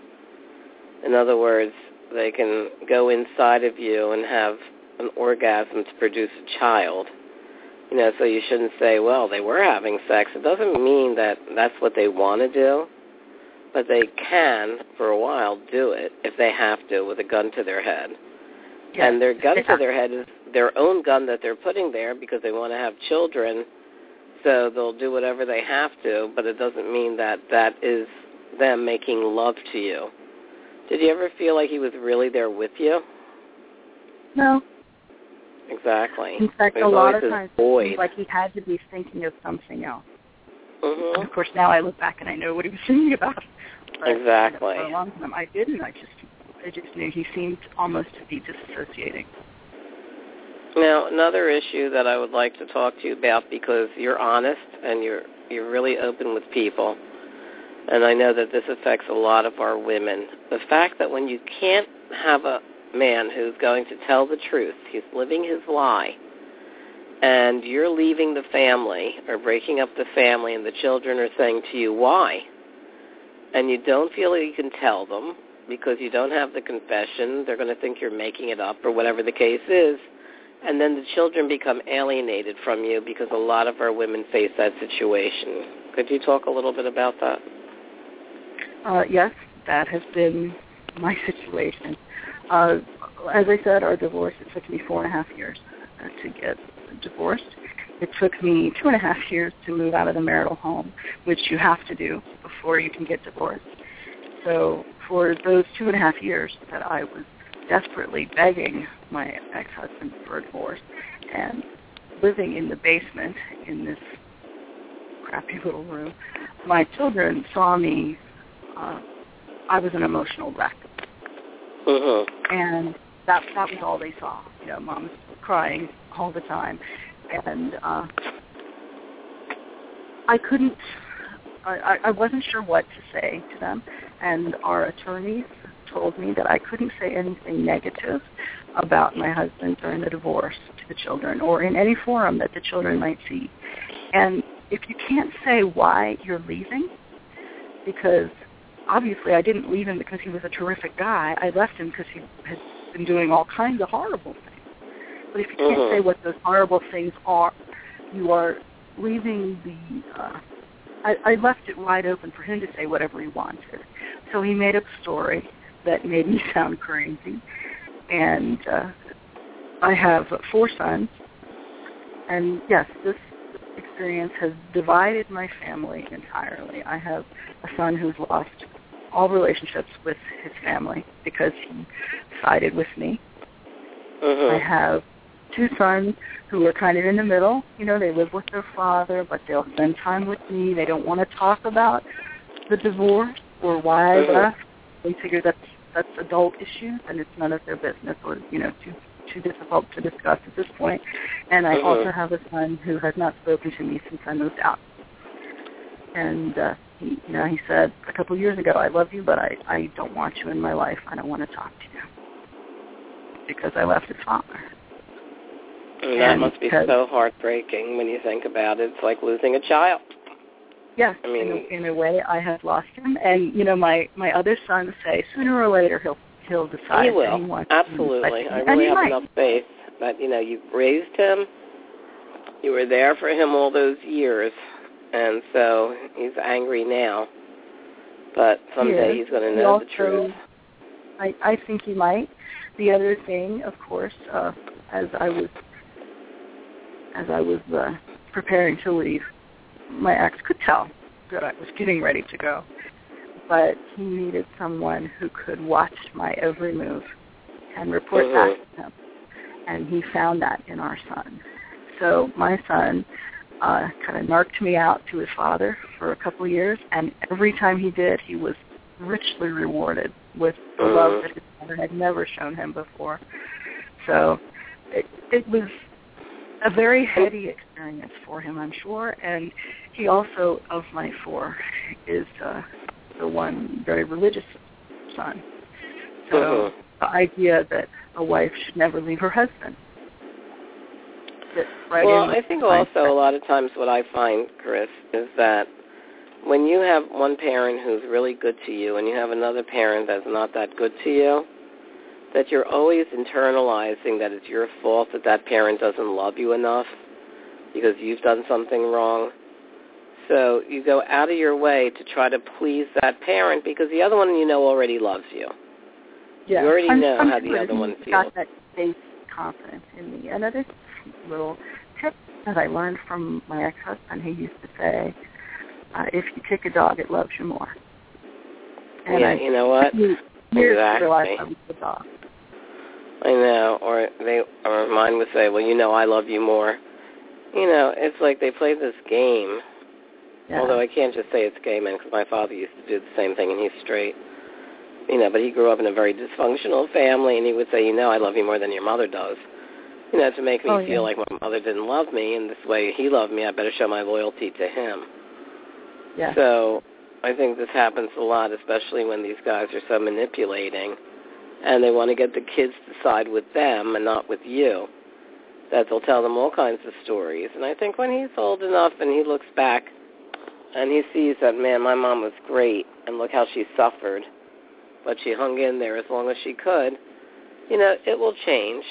In other words, they can go inside of you and have an orgasm to produce a child. You know, so you shouldn't say, well, they were having sex. It doesn't mean that that's what they want to do, but they can, for a while, do it if they have to with a gun to their head. Yeah. And their gun to their head is their own gun that they're putting there because they want to have children, so they'll do whatever they have to, but it doesn't mean that that is them making love to you. Did you ever feel like he was really there with you? No. Exactly. In fact, There's a lot of times void. it seemed like he had to be thinking of something else. Mm-hmm. And of course, now I look back and I know what he was thinking about. But, exactly. You know, for a long time, I didn't. I just, I just knew he seemed almost to be disassociating. Now, another issue that I would like to talk to you about, because you're honest and you're you're really open with people, and I know that this affects a lot of our women. The fact that when you can't have a man who's going to tell the truth, he's living his lie, and you're leaving the family or breaking up the family, and the children are saying to you, why? And you don't feel like you can tell them because you don't have the confession. They're going to think you're making it up or whatever the case is. And then the children become alienated from you because a lot of our women face that situation. Could you talk a little bit about that? Uh, yes, that has been my situation. Uh, as I said, our divorce, it took me four and a half years uh, to get divorced. It took me two and a half years to move out of the marital home, which you have to do before you can get divorced. So for those two and a half years that I was desperately begging my ex-husband for a divorce and living in the basement in this crappy little room, my children saw me, uh, I was an emotional wreck. Mm-hmm. And that that was all they saw. You know, Mom was crying all the time. And uh, I couldn't, I, I wasn't sure what to say to them. And our attorneys told me that I couldn't say anything negative about my husband during the divorce to the children or in any forum that the children might see. And if you can't say why you're leaving, because obviously I didn't leave him because he was a terrific guy. I left him because he had been doing all kinds of horrible things. But if you can't mm-hmm. say what those horrible things are, you are leaving the... Uh, I, I left it wide open for him to say whatever he wanted. So he made up a story that made me sound crazy. And uh, I have four sons. And, yes, this experience has divided my family entirely. I have a son who's lost all relationships with his family because he sided with me. Mm-hmm. I have two sons who are kind of in the middle. You know, they live with their father, but they'll spend time with me. They don't want to talk about the divorce or why I left. They figure that's that's adult issues, and it's none of their business, or you know, too too difficult to discuss at this point. And I mm-hmm. also have a son who has not spoken to me since I moved out. And uh, he, you know, he said a couple of years ago, "I love you, but I I don't want you in my life. I don't want to talk to you because I left his father." And that and must be so heartbreaking when you think about it. It's like losing a child. Yes, I mean, in, a, in a way, I have lost him. And you know, my, my other sons say sooner or later he'll he'll decide. He will. That he wants Absolutely. to, I really have enough faith that you know you raised him, you were there for him all those years, and so he's angry now. But someday he he's going to he know also, the truth. I I think he might. The other thing, of course, uh, as I was as I was uh, preparing to leave, my ex could tell that I was getting ready to go, but he needed someone who could watch my every move and report mm-hmm. back to him, and he found that in our son. So my son uh, kind of narked me out to his father for a couple of years, and every time he did, he was richly rewarded with the mm-hmm. love that his father had never shown him before. So it, it was a very heady experience for him, I'm sure, and he also, of my four, is uh, the one very religious son. So mm-hmm. the idea that a wife should never leave her husband. Right well, I think also a lot of times what I find, Chris, is that when you have one parent who's really good to you and you have another parent that's not that good to you, that you're always internalizing that it's your fault that that parent doesn't love you enough because you've done something wrong. So you go out of your way to try to please that parent because the other one you know already loves you. Yeah. You already I'm, know I'm how the other one feels. Got that base confidence in me. Another little tip that I learned from my ex-husband, he used to say, uh, if you kick a dog, it loves you more. And yeah, I, you know what? Years exactly. I loved the dog. I know, or they, or mine would say, well, you know, I love you more. You know, it's like they play this game. Yeah. Although I can't just say it's gay men because my father used to do the same thing, and he's straight. You know, but he grew up in a very dysfunctional family, and he would say, you know, I love you more than your mother does. You know, to make me oh, feel yeah. like my mother didn't love me, and this way he loved me, I better show my loyalty to him. Yeah. So I think this happens a lot, especially when these guys are so manipulating, and they want to get the kids to side with them and not with you, that they'll tell them all kinds of stories. And I think when he's old enough and he looks back and he sees that, man, my mom was great, and look how she suffered, but she hung in there as long as she could, you know, it will change.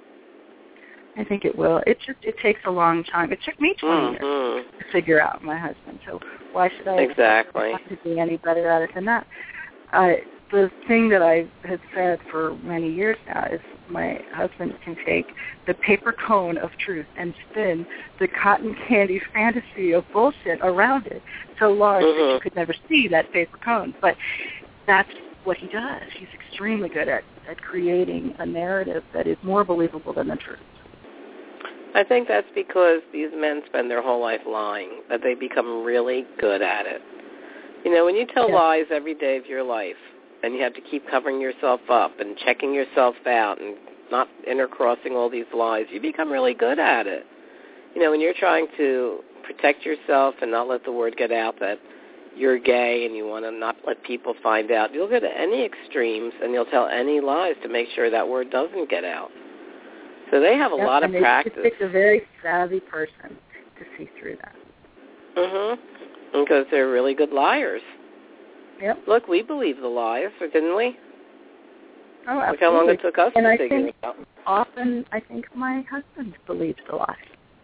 I think it will. It just it takes a long time. It took me twenty mm-hmm. years to figure out my husband. So why should I exactly expect to be any better at it than that? Uh, the thing that I have said for many years now is my husband can take the paper cone of truth and spin the cotton candy fantasy of bullshit around it so large mm-hmm. that you could never see that paper cone. But that's what he does. He's extremely good at, at creating a narrative that is more believable than the truth. I think that's because these men spend their whole life lying, that they become really good at it. You know, when you tell yeah. lies every day of your life, and you have to keep covering yourself up and checking yourself out and not intercrossing all these lies, you become really good at it. You know, when you're trying to protect yourself and not let the word get out that you're gay and you want to not let people find out, you'll go to any extremes and you'll tell any lies to make sure that word doesn't get out. So they have a yep, lot of and practice. It takes a very savvy person to see through that. Mm-hmm. Because they're really good liars. Yep. Look, we believe the lies, didn't we? Oh, absolutely. Look how long it took us and to I figure think it out. Often, I think my husband believes the lies.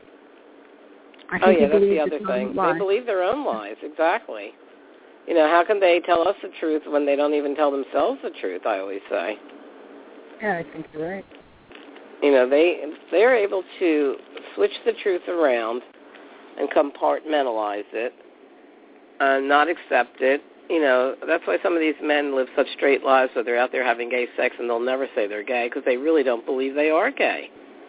I think oh, yeah, he that's the believes other his thing. own lies. They believe their own lies, exactly. You know, how can they tell us the truth when they don't even tell themselves the truth, I always say. Yeah, I think you're right. You know, they, they're able to switch the truth around and compartmentalize it and not accept it. You know, that's why some of these men live such straight lives where they're out there having gay sex and they'll never say they're gay because they really don't believe they are gay.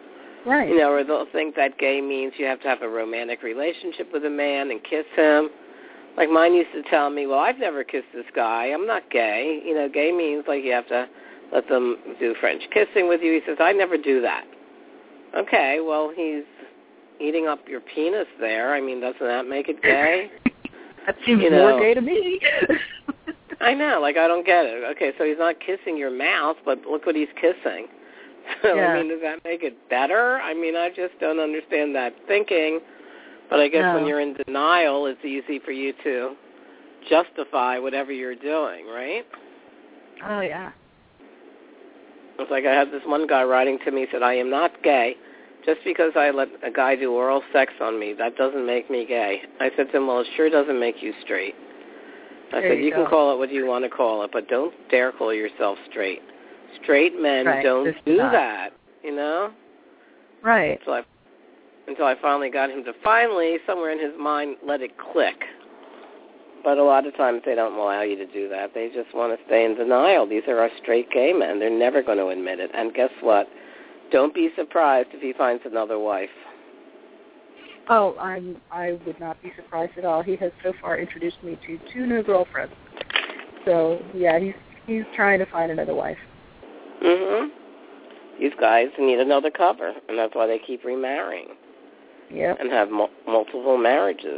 Right. You know, or they'll think that gay means you have to have a romantic relationship with a man and kiss him. Like mine used to tell me, well, I've never kissed this guy. I'm not gay. You know, gay means like you have to let them do French kissing with you. He says, I never do that. Okay, well, he's eating up your penis there. I mean, doesn't that make it gay? That seems you know, more gay to me. I know, like I don't get it. Okay, so he's not kissing your mouth, but look what he's kissing. So, yeah. I mean, does that make it better? I mean, I just don't understand that thinking. But I guess no. when you're in denial, it's easy for you to justify whatever you're doing, right? Oh, yeah. It's like I had this one guy writing to me, said, I am not gay. Just because I let a guy do oral sex on me, that doesn't make me gay. I said to him, well, it sure doesn't make you straight. I there said, you, you can call it what you want to call it, but don't dare call yourself straight. Straight men right. don't this do that, you know? Right. Until I, until I finally got him to finally, somewhere in his mind, let it click. But a lot of times they don't allow you to do that. They just want to stay in denial. These are our straight gay men. They're never going to admit it. And guess what? Don't be surprised if he finds another wife. Oh, I'm, I would not be surprised at all. He has so far introduced me to two new girlfriends. So, yeah, he's he's trying to find another wife. Mm-hmm. These guys need another cover, and that's why they keep remarrying. Yep. And have mul- multiple marriages.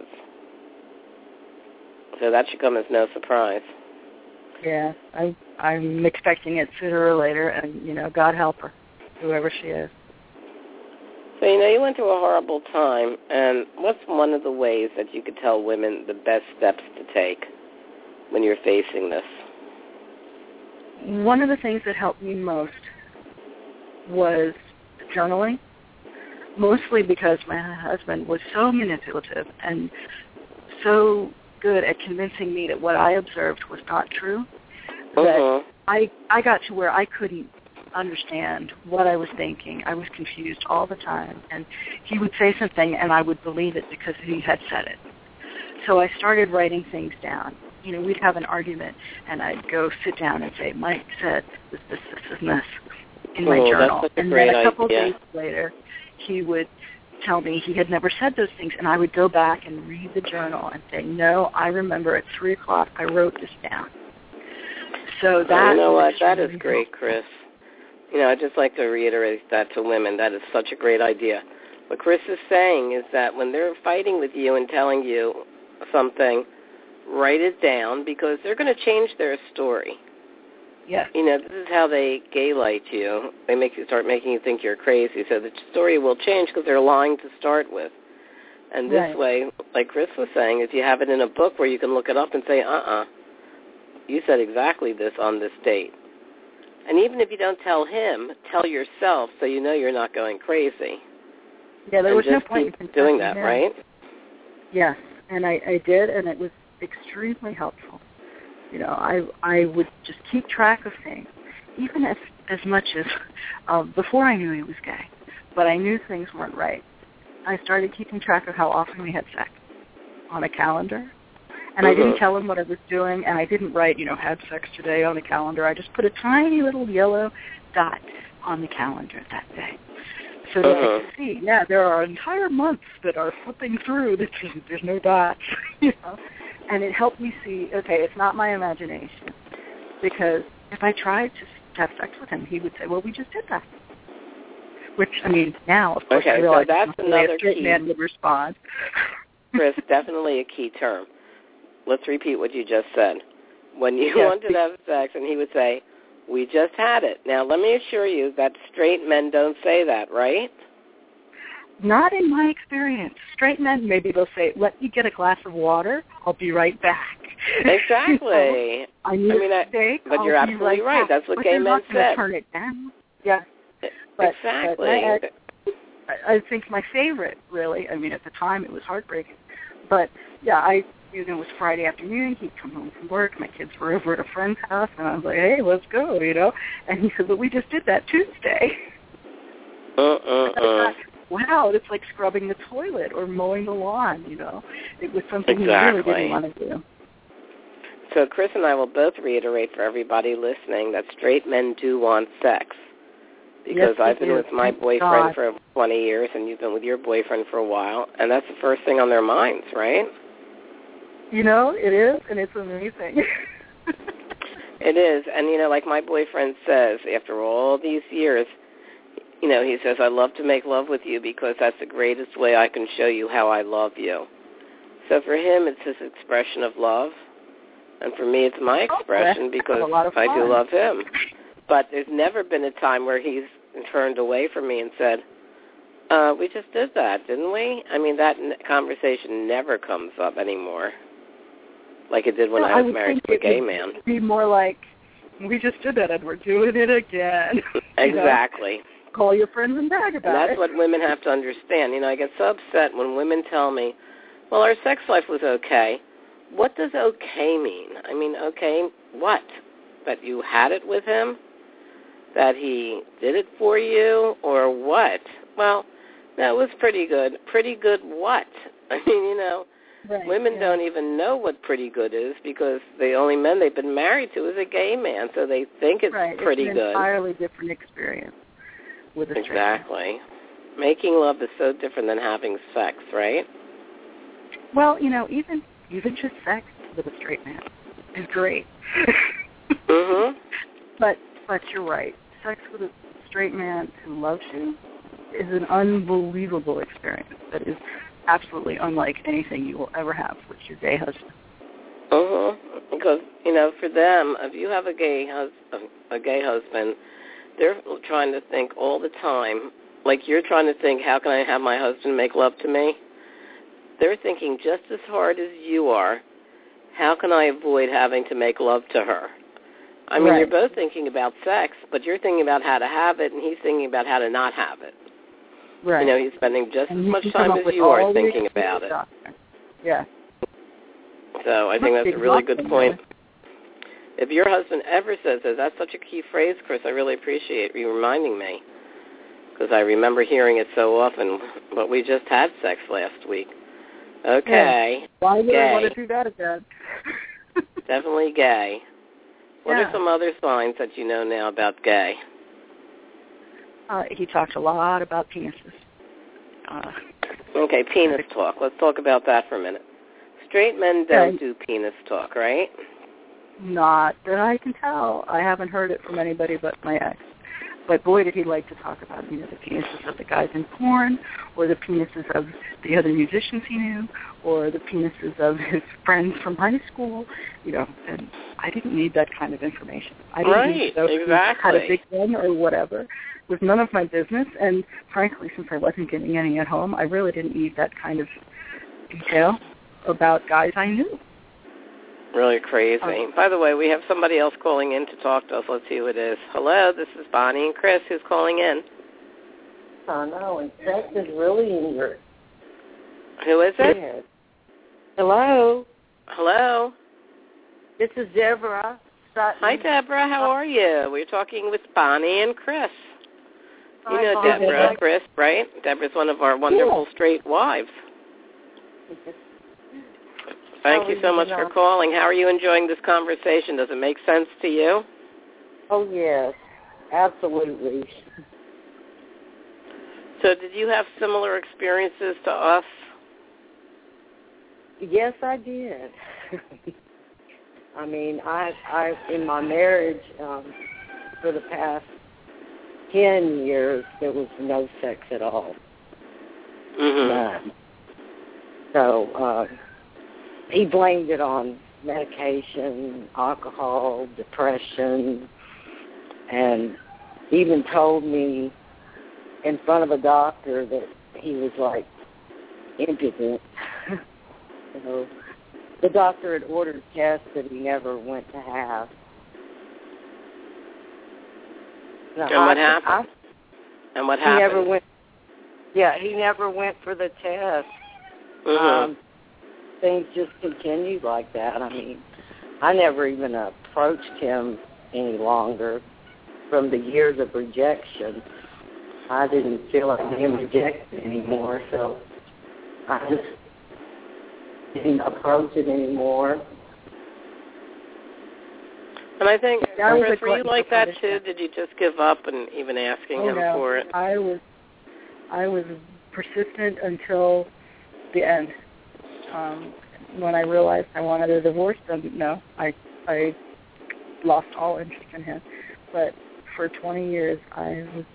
So that should come as no surprise. Yeah, I, I'm expecting it sooner or later, and, you know, God help her, whoever she is. So, you know, you went through a horrible time, and what's one of the ways that you could tell women the best steps to take when you're facing this? One of the things that helped me most was journaling, mostly because my husband was so manipulative and so good at convincing me that what I observed was not true, that uh-huh. I, I got to where I couldn't understand what I was thinking. I was confused all the time, and he would say something and I would believe it because he had said it. So I started writing things down. You know, we'd have an argument, and I'd go sit down and say, Mike said this, this, this, and this in my oh, journal. That's such a and great then a couple idea. days later, he would tell me he had never said those things, and I would go back and read the journal and say, no, I remember at three o'clock I wrote this down. So that oh, you know what? was That really is great, helpful. Chris. You know, I'd just like to reiterate that to women. That is such a great idea. What Chris is saying is that when they're fighting with you and telling you something, write it down because they're going to change their story. Yes. You know, this is how they gay-light you. They make you start making you think you're crazy. So the story will change because they're lying to start with. And this Right. way, like Chris was saying, is you have it in a book where you can look it up and say, uh-uh, you said exactly this on this date. And even if you don't tell him, tell yourself so you know you're not going crazy. Yeah, there and was no just point keep in doing that, him. right? Yes, and I, I did, and it was extremely helpful. You know, I I would just keep track of things, even as as much as uh, before I knew he was gay, but I knew things weren't right. I started keeping track of how often we had sex on a calendar, and mm-hmm. I didn't tell him what I was doing, and I didn't write, you know, had sex today on the calendar. I just put a tiny little yellow dot on the calendar that day. So that uh-huh. I could see, yeah, there are entire months that are flipping through that there's no dots, you know. And it helped me see, okay, it's not my imagination. Because if I tried to have sex with him, he would say, well, we just did that. Which, I mean, now, of course, okay, I realize so that's the way another a straight key. man would respond. Chris, definitely a key term. Let's repeat what you just said. When you Yes. wanted to have sex, and he would say, we just had it. Now, let me assure you that straight men don't say that, right? Not in my experience. Straight men, maybe they'll say, let me get a glass of water. I'll be right back. Exactly. You know, I need I mean, a steak. but I'll you're be absolutely right. right. That's what but gay they're men not said. going to turn it down. Yeah. But, exactly. But my ex, I, I think my favorite, really, I mean, at the time it was heartbreaking. But, yeah, I, you know, it was Friday afternoon. He'd come home from work. My kids were over at a friend's house. And I was like, hey, let's go, you know. And he said, but we just did that Tuesday. Uh-uh-uh. Wow, it's like scrubbing the toilet or mowing the lawn, you know. It was something exactly. he really didn't want to do. So Chris and I will both reiterate for everybody listening that straight men do want sex. Because yes, I've been do. with my Thank boyfriend God. for twenty years, and you've been with your boyfriend for a while, and that's the first thing on their minds, right? You know, it is, and it's amazing. It is, and, you know, like my boyfriend says, after all these years, you know, he says, I love to make love with you because that's the greatest way I can show you how I love you. So for him, it's his expression of love, and for me, it's my expression because I do love him. But there's never been a time where he's turned away from me and said, uh, we just did that, didn't we? I mean, that n- conversation never comes up anymore, like it did when well, I was I married to a gay man. It would be more like, we just did that, and we're doing it again. Exactly. You know? Call your friends and brag about and that's it. what women have to understand. You know, I get so upset when women tell me, well, our sex life was okay. What does okay mean? I mean, okay, what? That you had it with him? That he did it for you? Or what? Well, that was pretty good. Pretty good what? I mean, you know, right, women yeah. don't even know what pretty good is because the only men they've been married to is a gay man, so they think it's right. pretty it's an good. entirely different experience with a straight Exactly. Making love is so different than having sex, right? Well, you know, even even just sex with a straight man is great. Mhm. But but you're right. Sex with a straight man who loves you is an unbelievable experience that is absolutely unlike anything you will ever have with your gay husband. Mhm. Because you know, for them, if you have a gay hus- a gay husband, they're trying to think all the time, like you're trying to think, how can I have my husband make love to me? They're thinking just as hard as you are, how can I avoid having to make love to her? I mean, right. You're both thinking about sex, but you're thinking about how to have it, and he's thinking about how to not have it. Right. You know, he's spending just and as much can time come as up with you are all thinking about it. Doctor. Yeah. So I think that's a really good point. If your husband ever says that, that's such a key phrase, Chris, I really appreciate you reminding me, because I remember hearing it so often, but we just had sex last week. Okay. Yeah. Why would gay. I want to do that again? Definitely gay. What yeah. are some other signs that you know now about gay? Uh, he talked a lot about penises. Uh, okay, penis talk. Let's talk about that for a minute. Straight men don't yeah. do penis talk, right? Not that I can tell. I haven't heard it from anybody but my ex. But boy, did he like to talk about, you know, the penises of the guys in porn, or the penises of the other musicians he knew, or the penises of his friends from high school, you know. And I didn't need that kind of information. I didn't right, need to know exactly. if he had a big one or whatever. It was none of my business. And frankly, since I wasn't getting any at home, I really didn't need that kind of detail about guys I knew. Really crazy. Um, By the way, we have somebody else calling in to talk to us. Let's see who it is. Hello, this is Bonnie and Chris. Who's calling in? I know, and sex is really in your Who is it? head. Hello, Hello. this is Deborah Sutton. Hi, Deborah. How are you? We're talking with Bonnie and Chris. You Hi, know Bonnie. Deborah, Hi. Chris, right? Deborah's one of our wonderful straight wives. Thank How you are so you much doing? for calling. How are you enjoying this conversation? Does it make sense to you? Oh, yes, absolutely. So did you have similar experiences to us? Yes, I did. I mean, I, I in my marriage um, for the past ten years, there was no sex at all. Mm-hmm. None. So uh, he blamed it on medication, alcohol, depression, and even told me in front of a doctor that he was like impotent. So the doctor had ordered tests that he never went to have. Now, And what I, happened? I, and what he happened? never went. Yeah, he never went for the test. Mm-hmm. Um, things just continued like that. I mean, I never even approached him any longer from the years of rejection. I didn't feel like being rejected anymore, so I just didn't approach it anymore. And I think, I was Chris, a were you glutton like for that too? punishment. Did you just give up and even asking oh, him no. for it? I was, I was persistent until the end. Um, when I realized I wanted a divorce, then no, I, I lost all interest in him. But for twenty years, I was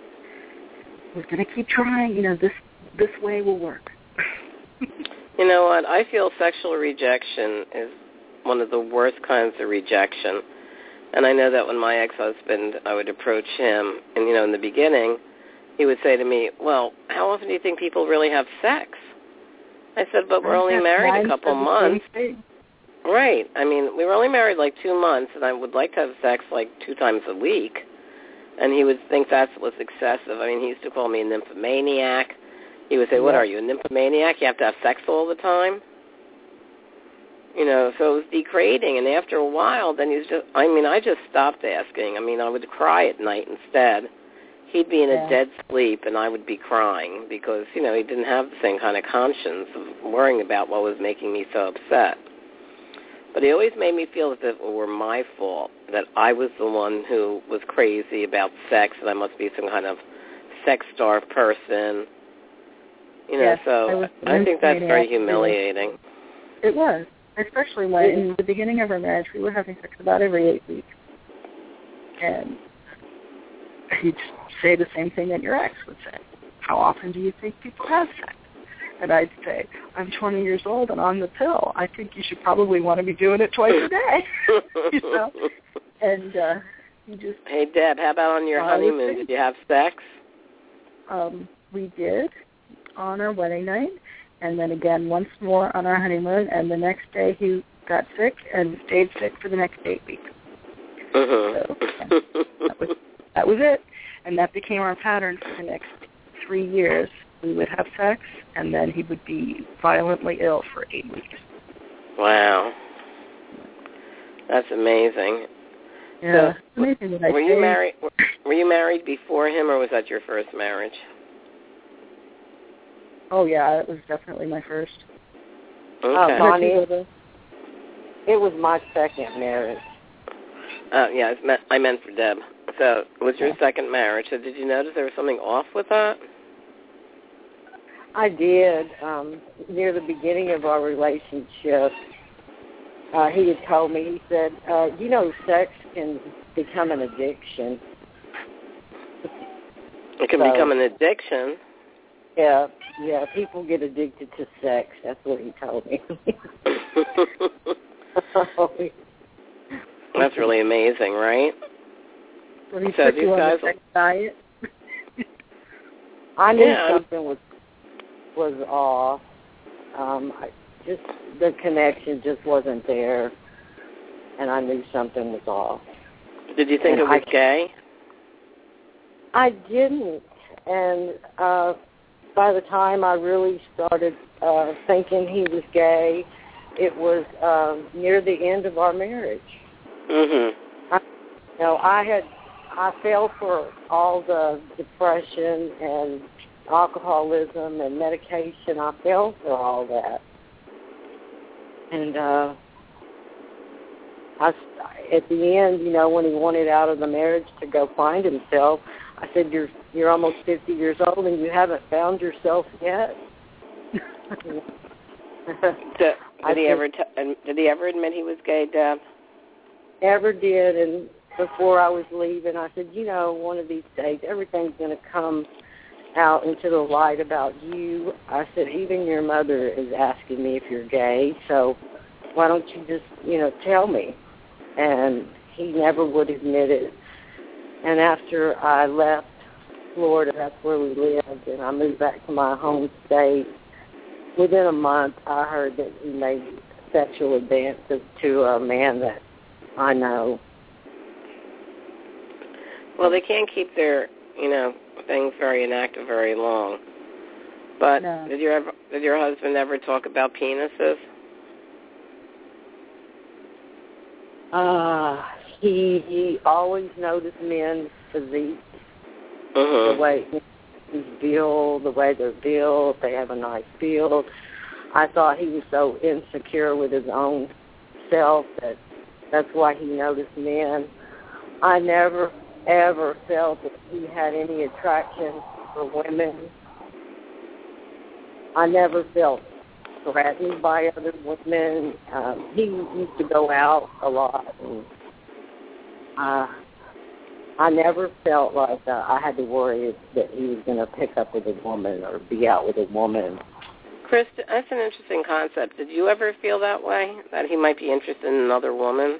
was going to keep trying. You know, this this way will work. You know what? I feel sexual rejection is one of the worst kinds of rejection. And I know that when my ex-husband, I would approach him, and, you know, in the beginning, he would say to me, well, how often do you think people really have sex? I said, but we're only married a couple months. Right. I mean, we were only married like two months, and I would like to have sex like two times a week. And he would think that was excessive. I mean, he used to call me a nymphomaniac. He would say, what are you, a nymphomaniac? You have to have sex all the time? You know, so it was degrading. And after a while, then he's just, I mean, I just stopped asking. I mean, I would cry at night instead. He'd be in a yeah. dead sleep, and I would be crying because, you know, he didn't have the same kind of conscience of worrying about what was making me so upset. But he always made me feel as if it were my fault, that I was the one who was crazy about sex, and I must be some kind of sex-starved person. You know, yes, so I, I think that's very humiliating. It was, especially when in the beginning of our marriage, we were having sex about every eight weeks. And he'd say the same thing that your ex would say. How often do you think people have sex? And I'd say, I'm twenty years old and on the pill. I think you should probably want to be doing it twice a day. You know? And uh, he just... Hey, Deb, how about on your honeymoon? Did you have sex? Um, we did on our wedding night, and then again once more on our honeymoon, and the next day he got sick and stayed sick for the next eight weeks. Uh-huh. So, yeah, that, was, that was it. And that became our pattern for the next three years. We would have sex, and then he would be violently ill for eight weeks. Wow. That's amazing. Yeah, so, amazing what I were you say. married? Were you married before him, or was that your first marriage? Oh yeah, it was definitely my first. Okay. Uh, Bonnie, it was my second marriage. Uh, yeah, I meant, I meant for Deb. So it was your second marriage. So did you notice there was something off with that? I did. Um, near the beginning of our relationship, uh, he had told me, he said, uh, you know, sex can become an addiction. It can so, become an addiction. Yeah, yeah, people get addicted to sex. That's what he told me. That's really amazing, right? Well, he so put these you on guys the sex diet. I knew yeah, something was was off. Um, I just the connection just wasn't there, and I knew something was off. Did you think and it was I, gay? I didn't, and uh, by the time I really started uh, thinking he was gay, it was um, near the end of our marriage. Mhm. I, you know, I had I fell for all the depression and alcoholism and medication. I fell for all that, and uh, I at the end, you know, when he wanted out of the marriage to go find himself, I said, "You're you're almost fifty years old and you haven't found yourself yet." did, did he said, ever t- did he ever admit he was gay, Deb? Never did, and before I was leaving, I said, you know, one of these days, everything's going to come out into the light about you. I said, even your mother is asking me if you're gay, so why don't you just, you know, tell me? And he never would admit it. And after I left Florida, that's where we lived, and I moved back to my home state, within a month, I heard that he made sexual advances to a man that I know. Well, they can't keep their, you know, things very inactive very long. But no. did your ever, did your husband ever talk about penises? Uh, he, he always noticed men's physique, Uh-huh. the way he's built, the way they're built, they have a nice build. I thought he was so insecure with his own self that That's why he noticed men. I never, ever felt that he had any attraction for women. I never felt threatened by other women. Um, he used to go out a lot, and uh, I never felt like uh, I had to worry that he was going to pick up with a woman or be out with a woman. Chris, that's an interesting concept. Did you ever feel that way, that he might be interested in another woman?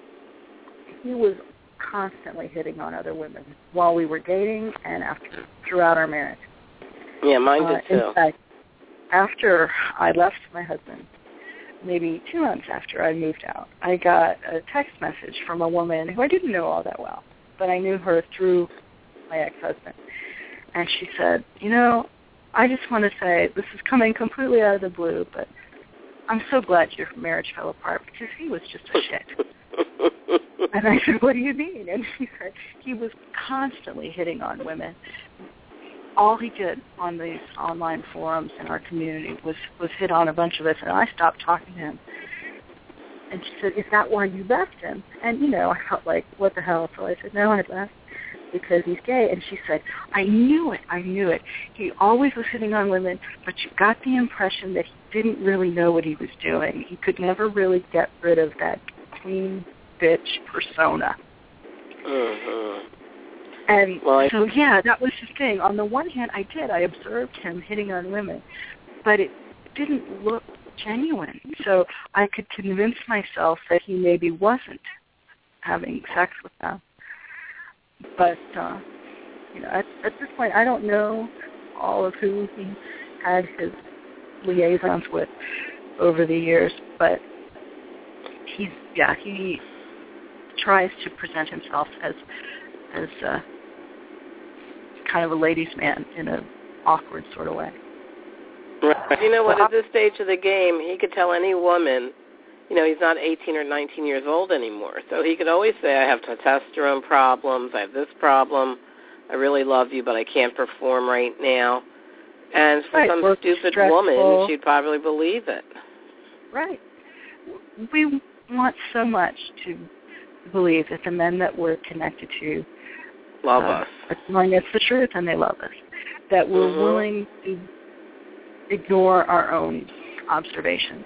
He was constantly hitting on other women while we were dating and after throughout our marriage. Yeah, mine did uh, too. In fact, after I left my husband, maybe two months after I moved out, I got a text message from a woman who I didn't know all that well, but I knew her through my ex-husband. And she said, you know, I just want to say, this is coming completely out of the blue, but I'm so glad your marriage fell apart because he was just a shit. And I said, what do you mean? And she said, he was constantly hitting on women. All he did on these online forums in our community was, was hit on a bunch of us, and I stopped talking to him. And she said, is that why you left him? And, you know, I felt like, what the hell? So I said, no, I left because he's gay. And she said, I knew it, I knew it. He always was hitting on women, but you got the impression that he didn't really know what he was doing. He could never really get rid of that clean bitch persona. Mm-hmm. And well, I... so, yeah, that was the thing. On the one hand, I did. I observed him hitting on women, but it didn't look genuine. So I could convince myself that he maybe wasn't having sex with them. But, uh, you know, at, at this point, I don't know all of who he had his liaisons with over the years, but he's, yeah, he tries to present himself as as uh, kind of a ladies' man in an awkward sort of way. Right. You know what, at this stage of the game, he could tell any woman, you know, he's not eighteen or nineteen years old anymore, so he could always say, I have testosterone problems, I have this problem, I really love you, but I can't perform right now. And for right. some Work stupid stressful. woman, she'd probably believe it. Right. We want so much to believe that the men that we're connected to love uh, us. are telling us the truth and they love us. That we're mm-hmm. willing to ignore our own observations.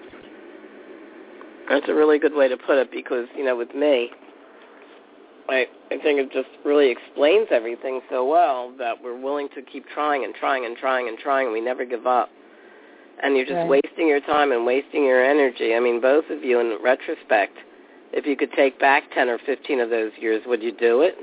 That's a really good way to put it because, you know, with me, I, I think it just really explains everything so well that we're willing to keep trying and trying and trying and trying. We never give up. And you're just right. wasting your time and wasting your energy. I mean, both of you, in retrospect, if you could take back ten or fifteen of those years, would you do it?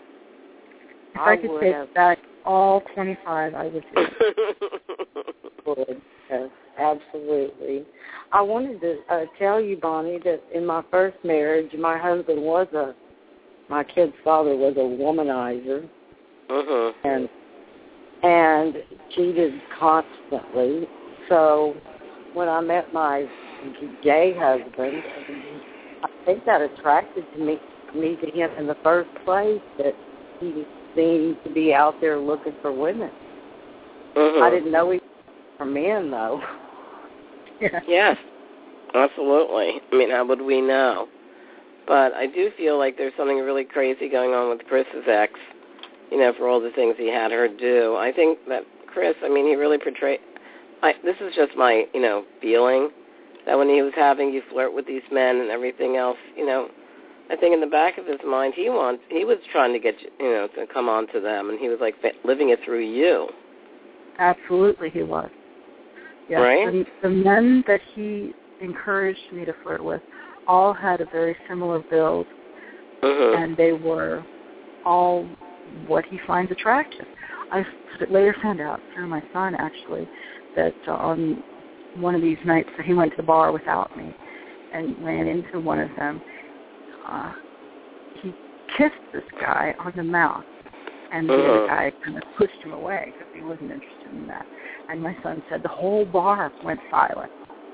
If I, I could take have. back all twenty-five, I would do it. Would, yes, absolutely. I wanted to uh, tell you, Bonnie, that in my first marriage, my husband was a, my kid's father was a womanizer. Mm-hmm. And, and cheated constantly. So when I met my gay husband, I think that attracted to me, me to him in the first place, that he seemed to be out there looking for women. Mm-hmm. I didn't know he was for men, though. Yeah. Yes, absolutely. I mean, how would we know? But I do feel like there's something really crazy going on with Chris's ex, you know, for all the things he had her do. I think that Chris, I mean, he really portrayed, I, this is just my, you know, feeling, that when he was having you flirt with these men and everything else, you know, I think in the back of his mind, he wants, he was trying to get, you, you know, to come on to them, and he was, like, living it through you. Absolutely he was. Yes, right? The, the men that he encouraged me to flirt with all had a very similar build, mm-hmm. and they were all what he finds attractive. I later found out through my son, actually, that uh, on one of these nights that he went to the bar without me and ran into one of them, uh, he kissed this guy on the mouth, and mm-hmm. the other guy kind of pushed him away because he wasn't interested in that. And my son said the whole bar went silent.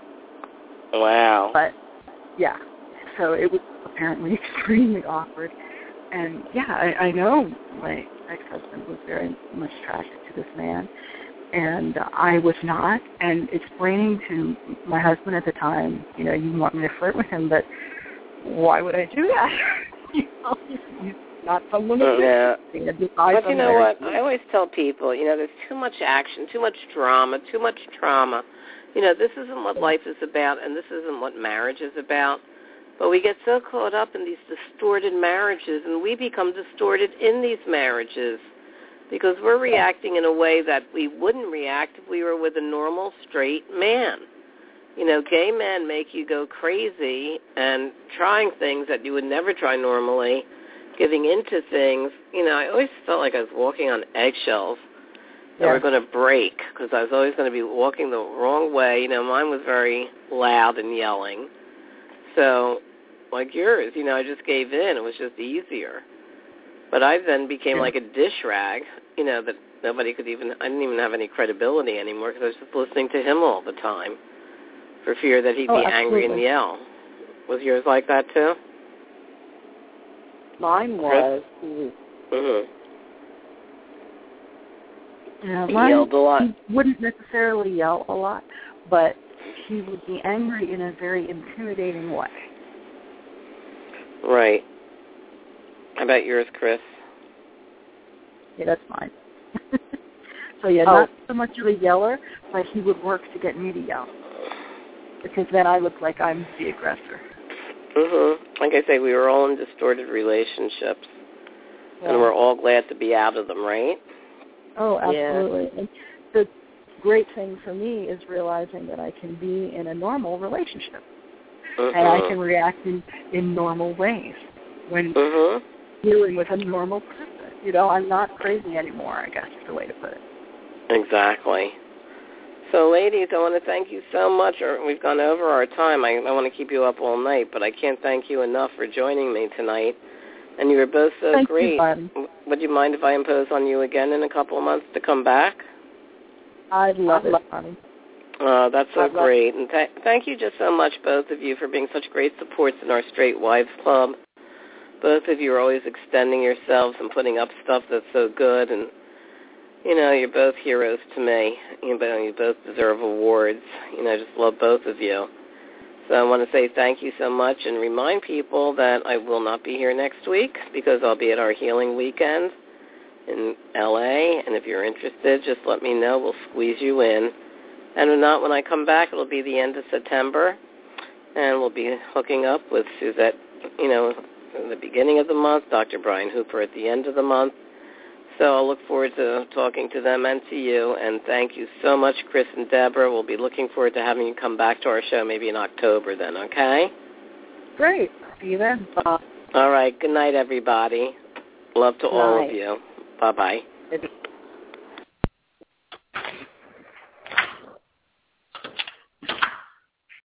Wow. But, yeah, so it was apparently extremely awkward. And, yeah, I, I know my ex-husband was very much attracted to this man, and uh, I was not. And explaining to my husband at the time, you know, you want me to flirt with him, but why would I do that? you know, he's not someone to yeah. do. But you know what? I always tell people, you know, there's too much action, too much drama, too much trauma. You know, this isn't what life is about, and this isn't what marriage is about. But we get so caught up in these distorted marriages, and we become distorted in these marriages because we're reacting in a way that we wouldn't react if we were with a normal, straight man. You know, gay men make you go crazy and trying things that you would never try normally, giving into things. You know, I always felt like I was walking on eggshells that yeah. were going to break because I was always going to be walking the wrong way. You know, mine was very loud and yelling. So, like yours, you know, I just gave in. It was just easier. But I then became like a dish rag, you know, that nobody could even, I didn't even have any credibility anymore because I was just listening to him all the time for fear that he'd oh, be absolutely. angry and yell. Was yours like that too? Mine was. Mm-hmm. Yeah, He mine, yelled a lot. He wouldn't necessarily yell a lot, but he would be angry in a very intimidating way. Right. How about yours, Chris? Yeah, that's fine. so, yeah, oh. not so much of a yeller, but he would work to get me to yell. Because then I look like I'm the aggressor. Mm-hmm. Like I say, we were all in distorted relationships, yeah. and we're all glad to be out of them, right? Oh, absolutely. Yeah. And the great thing for me is realizing that I can be in a normal relationship. Mm-hmm. And I can react in, in normal ways when mm-hmm. dealing with a normal person. You know, I'm not crazy anymore, I guess is the way to put it. Exactly. So, ladies, I want to thank you so much. We've gone over our time. I, I want to keep you up all night, but I can't thank you enough for joining me tonight. And you were both so thank great. You, Bonnie. Would you mind if I impose on you again in a couple of months to come back? I'd love it, Bonnie. Oh, that's so I'd great. And th- thank you just so much, both of you, for being such great supports in our Straight Wives Club. Both of you are always extending yourselves and putting up stuff that's so good. And, you know, you're both heroes to me. You know, you both deserve awards. You know, I just love both of you. So I want to say thank you so much and remind people that I will not be here next week because I'll be at our healing weekend in L A. And if you're interested, just let me know. We'll squeeze you in. And if not, when I come back, it'll be the end of September. And we'll be hooking up with Suzette, you know, in the beginning of the month, Doctor Brian Hooper at the end of the month. So I'll look forward to talking to them and to you. And thank you so much, Chris and Deborah. We'll be looking forward to having you come back to our show maybe in October then, okay? Great. See you then. Bye. All right. Good night, everybody. Love to Good all night. of you. Bye-bye.